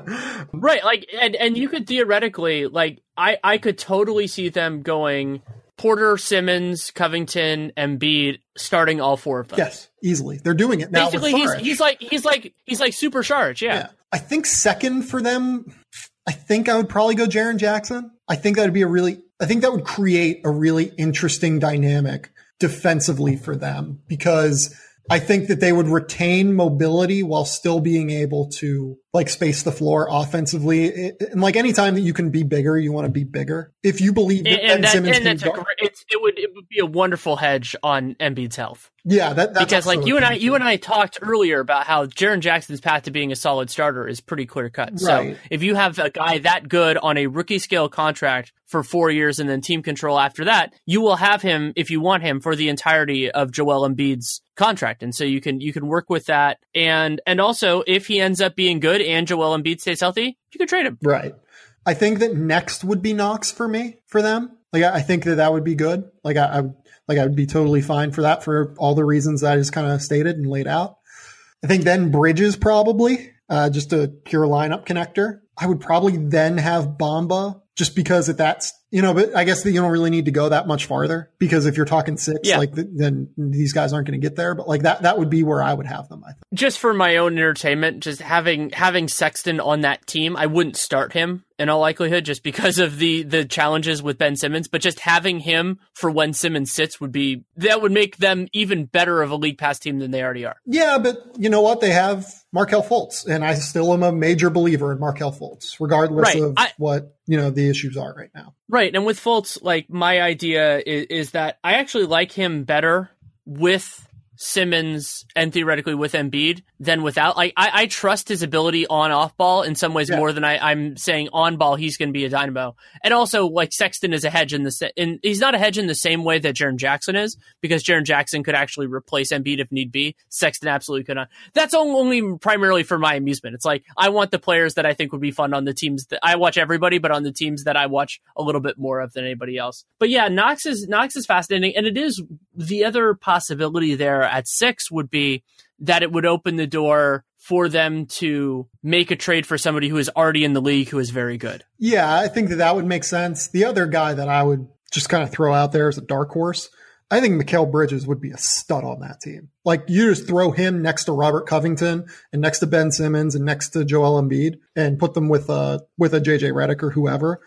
Right. Like, and, and you could theoretically, like, I, I could totally see them going Porter, Simmons, Covington, Embiid, starting all four of them. Yes, easily. They're doing it now. Basically, he's, he's like, he's like, he's like super Saric. Yeah. yeah. I think second for them, I think I would probably go Jaren Jackson. I think that would be a really, I think that would create a really interesting dynamic defensively for them, because I think that they would retain mobility while still being able to like space the floor offensively. And like anytime that you can be bigger, you want to be bigger. If you believe that and, Ben that, Simmons and can that's go, a great, it's, it would it would be a wonderful hedge on Embiid's health. Yeah, that that's because like you and I, you and I talked earlier about how Jaren Jackson's path to being a solid starter is pretty clear cut. So right. if you have a guy that good on a rookie scale contract for four years and then team control after that, you will have him if you want him for the entirety of Joel Embiid's contract, and so you can you can work with that. And and also if he ends up being good and Joel Embiid stays healthy, you can trade him. Right. I think that next would be Knox for me for them. Like I, I think that that would be good. Like I. I Like I would be totally fine for that for all the reasons that I just kind of stated and laid out. I think then Bridges probably, uh, just a pure lineup connector. I would probably then have Bamba just because if that's, you know, but I guess that you don't really need to go that much farther, because if you're talking six, yeah. like the, then these guys aren't going to get there. But like that, that would be where I would have them. I think just for my own entertainment, just having, having Sexton on that team, I wouldn't start him in all likelihood just because of the, the challenges with Ben Simmons, but just having him for when Simmons sits would be, that would make them even better of a league pass team than they already are. Yeah. But you know what? They have Markelle Fultz, and I still am a major believer in Markelle Fultz, regardless right. of I, what, you know, the issues are right now. Right. And with Fultz, like my idea is, is that I actually like him better with Simmons and theoretically with Embiid than without. Like I, I trust his ability on off ball in some ways yeah. more than I, I'm saying on ball he's going to be a dynamo. And also like Sexton is a hedge in the in he's not a hedge in the same way that Jaren Jackson is, because Jaren Jackson could actually replace Embiid if need be. Sexton absolutely could not. That's only primarily for my amusement. It's like I want the players that I think would be fun on the teams that I watch everybody, but on the teams that I watch a little bit more of than anybody else. But yeah, Knox is Knox is fascinating, and it is the other possibility there at six would be that it would open the door for them to make a trade for somebody who is already in the league who is very good. Yeah, I think that that would make sense. The other guy that I would just kind of throw out there as a dark horse, I think Mikal Bridges would be a stud on that team. Like you just throw him next to Robert Covington and next to Ben Simmons and next to Joel Embiid and put them with a, with a J J Redick or whoever.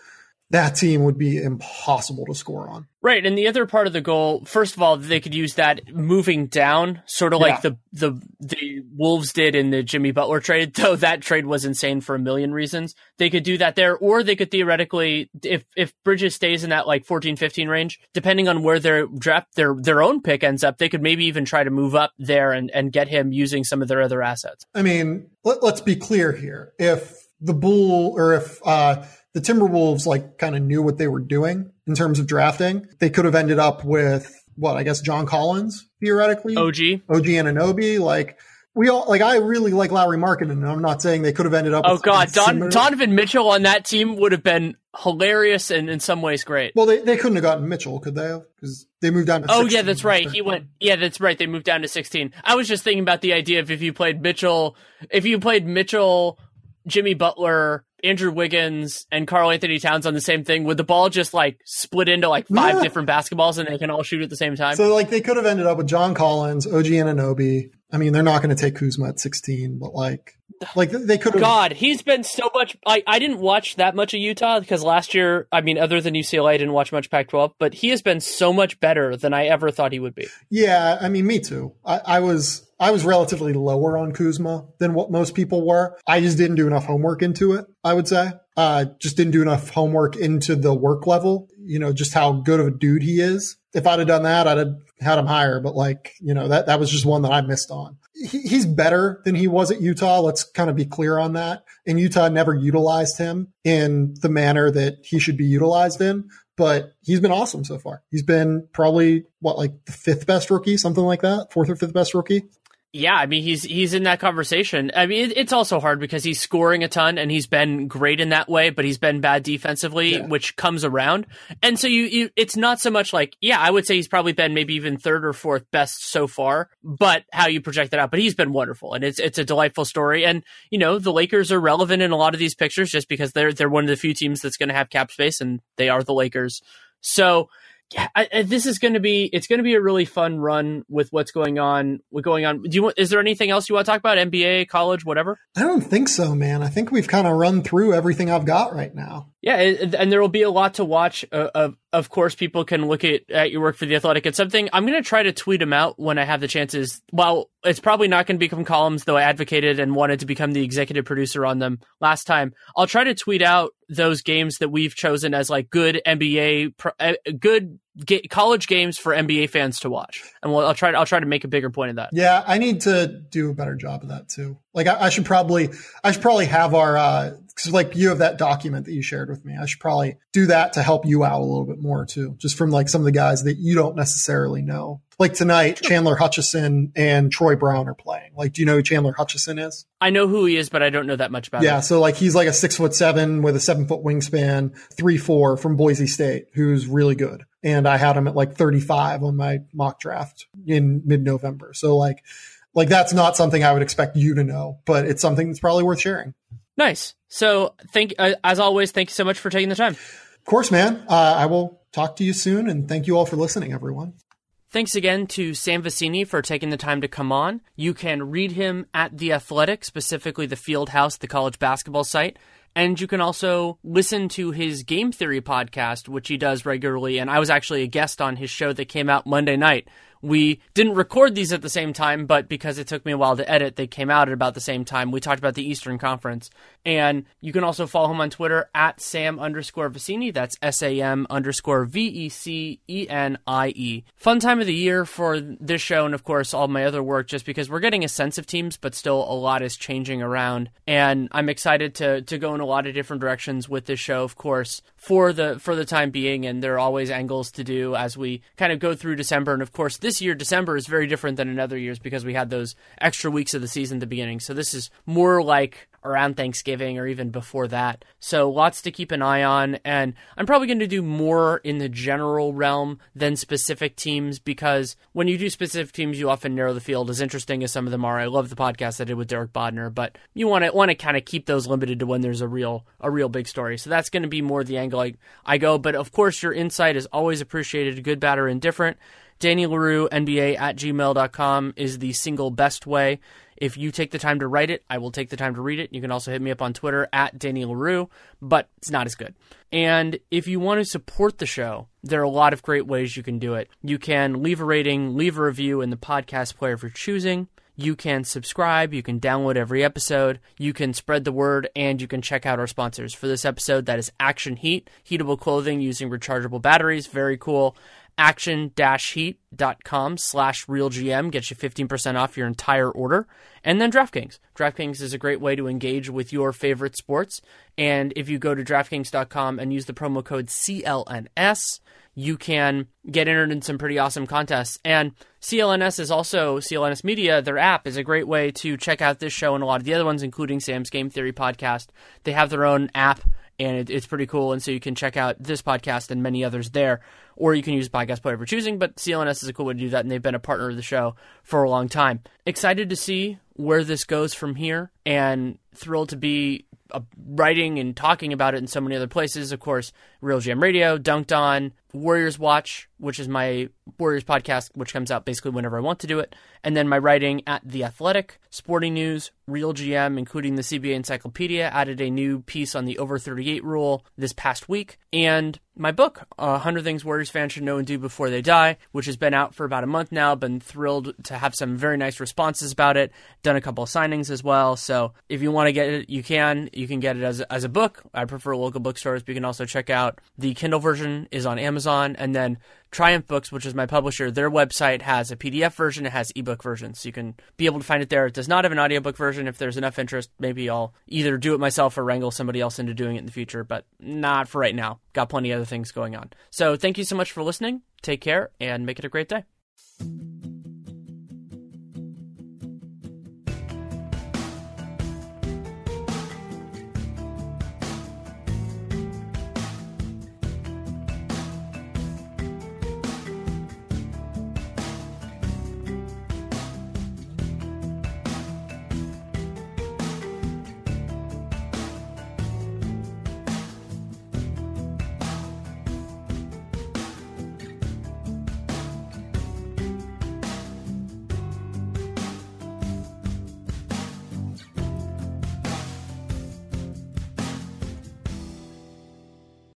that team would be impossible to score on. Right, and the other part of the goal, first of all, they could use that moving down, sort of like Yeah. the, the the Wolves did in the Jimmy Butler trade, though that trade was insane for a million reasons. They could do that there, or they could theoretically, if if Bridges stays in that like fourteen, fifteen range, depending on where their draft, their their own pick ends up, they could maybe even try to move up there and, and get him using some of their other assets. I mean, let, let's be clear here. If the Bull or if uh, the Timberwolves like kind of knew what they were doing in terms of drafting, they could have ended up with what, I guess, John Collins, theoretically. O G. O G Anunoby. Like, we all, like, I really like Lowry Markkanen, and I'm not saying they could have ended up Oh, with God. Don, similar- Donovan Mitchell on that team would have been hilarious and in some ways great. Well, they, they couldn't have gotten Mitchell, could they have? Because they moved down to Oh, sixteen yeah, that's right. after. He went, yeah, that's right. They moved down to sixteen. I was just thinking about the idea of if you played Mitchell, if you played Mitchell, Jimmy Butler, Andrew Wiggins, and Karl Anthony Towns on the same thing, would the ball just like split into like five Yeah. different basketballs and they can all shoot at the same time? So, like, they could have ended up with John Collins, O G Anunoby. I mean, they're not going to take Kuzma at sixteen, but like, like they could have. God, he's been so much. I, I didn't watch that much of Utah because last year, I mean, other than U C L A, I didn't watch much Pac twelve, but he has been so much better than I ever thought he would be. Yeah, I mean, me too. I, I was I was relatively lower on Kuzma than what most people were. I just didn't do enough homework into it, I would say. Uh, just didn't do enough homework into the work level, you know, just how good of a dude he is. If I'd have done that, I'd have had him higher. But like, you know, that, that was just one that I missed on. He, he's better than he was at Utah. Let's kind of be clear on that. And Utah never utilized him in the manner that he should be utilized in. But he's been awesome so far. He's been probably, what, like the fifth best rookie, something like that? Fourth or fifth best rookie? Yeah, I mean, he's he's in that conversation. I mean, it, it's also hard because he's scoring a ton and he's been great in that way, but he's been bad defensively, Yeah. which comes around. And so you, you, it's not so much like, yeah, I would say he's probably been maybe even third or fourth best so far, but how you project that out. But he's been wonderful, and it's it's a delightful story. And you know, the Lakers are relevant in a lot of these pictures just because they're they're one of the few teams that's going to have cap space, and they are the Lakers. So. Yeah, I, I, this is going to be, it's going to be a really fun run with what's going on, with going on. Do you want, is there anything else you want to talk about? N B A, college, whatever? I don't think so, man. I think we've kind of run through everything I've got right now. Yeah, and there will be a lot to watch. Uh, of of course, people can look at, at your work for The Athletic and something. I'm going to try to tweet them out when I have the chances. Well, it's probably not going to become columns, though I advocated and wanted to become the executive producer on them last time. I'll try to tweet out those games that we've chosen as like good N B A, uh, good ga- college games for N B A fans to watch, and we'll, I'll try. To, I'll try to make a bigger point of that. Yeah, I need to do a better job of that too. Like, I, I should probably, I should probably have our, uh, cause like you have that document that you shared with me. I should probably do that to help you out a little bit more too, just from like some of the guys that you don't necessarily know. Like tonight, Chandler Hutchison and Troy Brown are playing. Like, do you know who Chandler Hutchison is? I know who he is, but I don't know that much about him. Yeah, so like he's like a six foot seven with a seven foot wingspan, three four from Boise State, who's really good. And I had him at like thirty-five on my mock draft in mid November. So like, like that's not something I would expect you to know, but it's something that's probably worth sharing. Nice. So, thank uh, as always, thank you so much for taking the time. Of course, man. Uh, I will talk to you soon, and thank you all for listening, everyone. Thanks again to Sam Vecenie for taking the time to come on. You can read him at The Athletic, specifically the Field House, the college basketball site. And you can also listen to his Game Theory podcast, which he does regularly. And I was actually a guest on his show that came out Monday night. We didn't record these at the same time, but because it took me a while to edit, they came out at about the same time. We talked about the Eastern Conference. And you can also follow him on Twitter at Sam underscore Vecenie. That's S A M underscore V E C E N I E. Fun time of the year for this show and, of course, all my other work, just because we're getting a sense of teams, but still a lot is changing around. And I'm excited to to go in a lot of different directions with this show, of course, for the for the time being. And there are always angles to do as we kind of go through December. And, of course, this year, December is very different than in other years because we had those extra weeks of the season at the beginning. So this is more like around Thanksgiving or even before that. So lots to keep an eye on. And I'm probably going to do more in the general realm than specific teams, because when you do specific teams, you often narrow the field, as interesting as some of them are. I love the podcast I did with Derek Bodner, but you want to want to kind of keep those limited to when there's a real a real big story. So that's going to be more the angle I, I go. But of course, your insight is always appreciated, good, bad, or indifferent. Danny Leroux, N B A at gmail dot com is the single best way. If you take the time to write it, I will take the time to read it. You can also hit me up on Twitter at Danny Leroux, but it's not as good. And if you want to support the show, there are a lot of great ways you can do it. You can leave a rating, leave a review in the podcast player of your choosing. You can subscribe, you can download every episode, you can spread the word, and you can check out our sponsors. For this episode, that is Action Heat, heatable clothing using rechargeable batteries. Very cool. action-heat.com slash realgm gets you fifteen percent off your entire order. And then DraftKings. DraftKings is a great way to engage with your favorite sports. And if you go to DraftKings dot com and use the promo code C L N S, you can get entered in some pretty awesome contests. And C L N S is also, C L N S Media, their app is a great way to check out this show and a lot of the other ones, including Sam's Game Theory podcast. They have their own app, and it, it's pretty cool. And so you can check out this podcast and many others there, or you can use podcast player of choosing, but C L N S is a cool way to do that, and they've been a partner of the show for a long time. Excited to see where this goes from here, and thrilled to be uh, writing and talking about it in so many other places. Of course, Real G M Radio, Dunked On, Warriors Watch, which is my Warriors podcast, which comes out basically whenever I want to do it. And then my writing at The Athletic, Sporting News, Real G M, including the C B A Encyclopedia, added a new piece on the over thirty-eight rule this past week. And my book, one hundred Things Warriors Fans Should Know and Do Before They Die, which has been out for about a month now. Been thrilled to have some very nice responses about it. Done a couple of signings as well. So if you want to get it, you can. You can get it as a, as a book. I prefer local bookstores, but you can also check out the Kindle version is on Amazon. And then Triumph Books, which is my publisher, their website has a P D F version. It has ebook versions, so you can be able to find it there. It does not have an audiobook version. If there's enough interest, maybe I'll either do it myself or wrangle somebody else into doing it in the future, but not for right now. Got plenty of other things going on. So thank you so much for listening. Take care and make it a great day.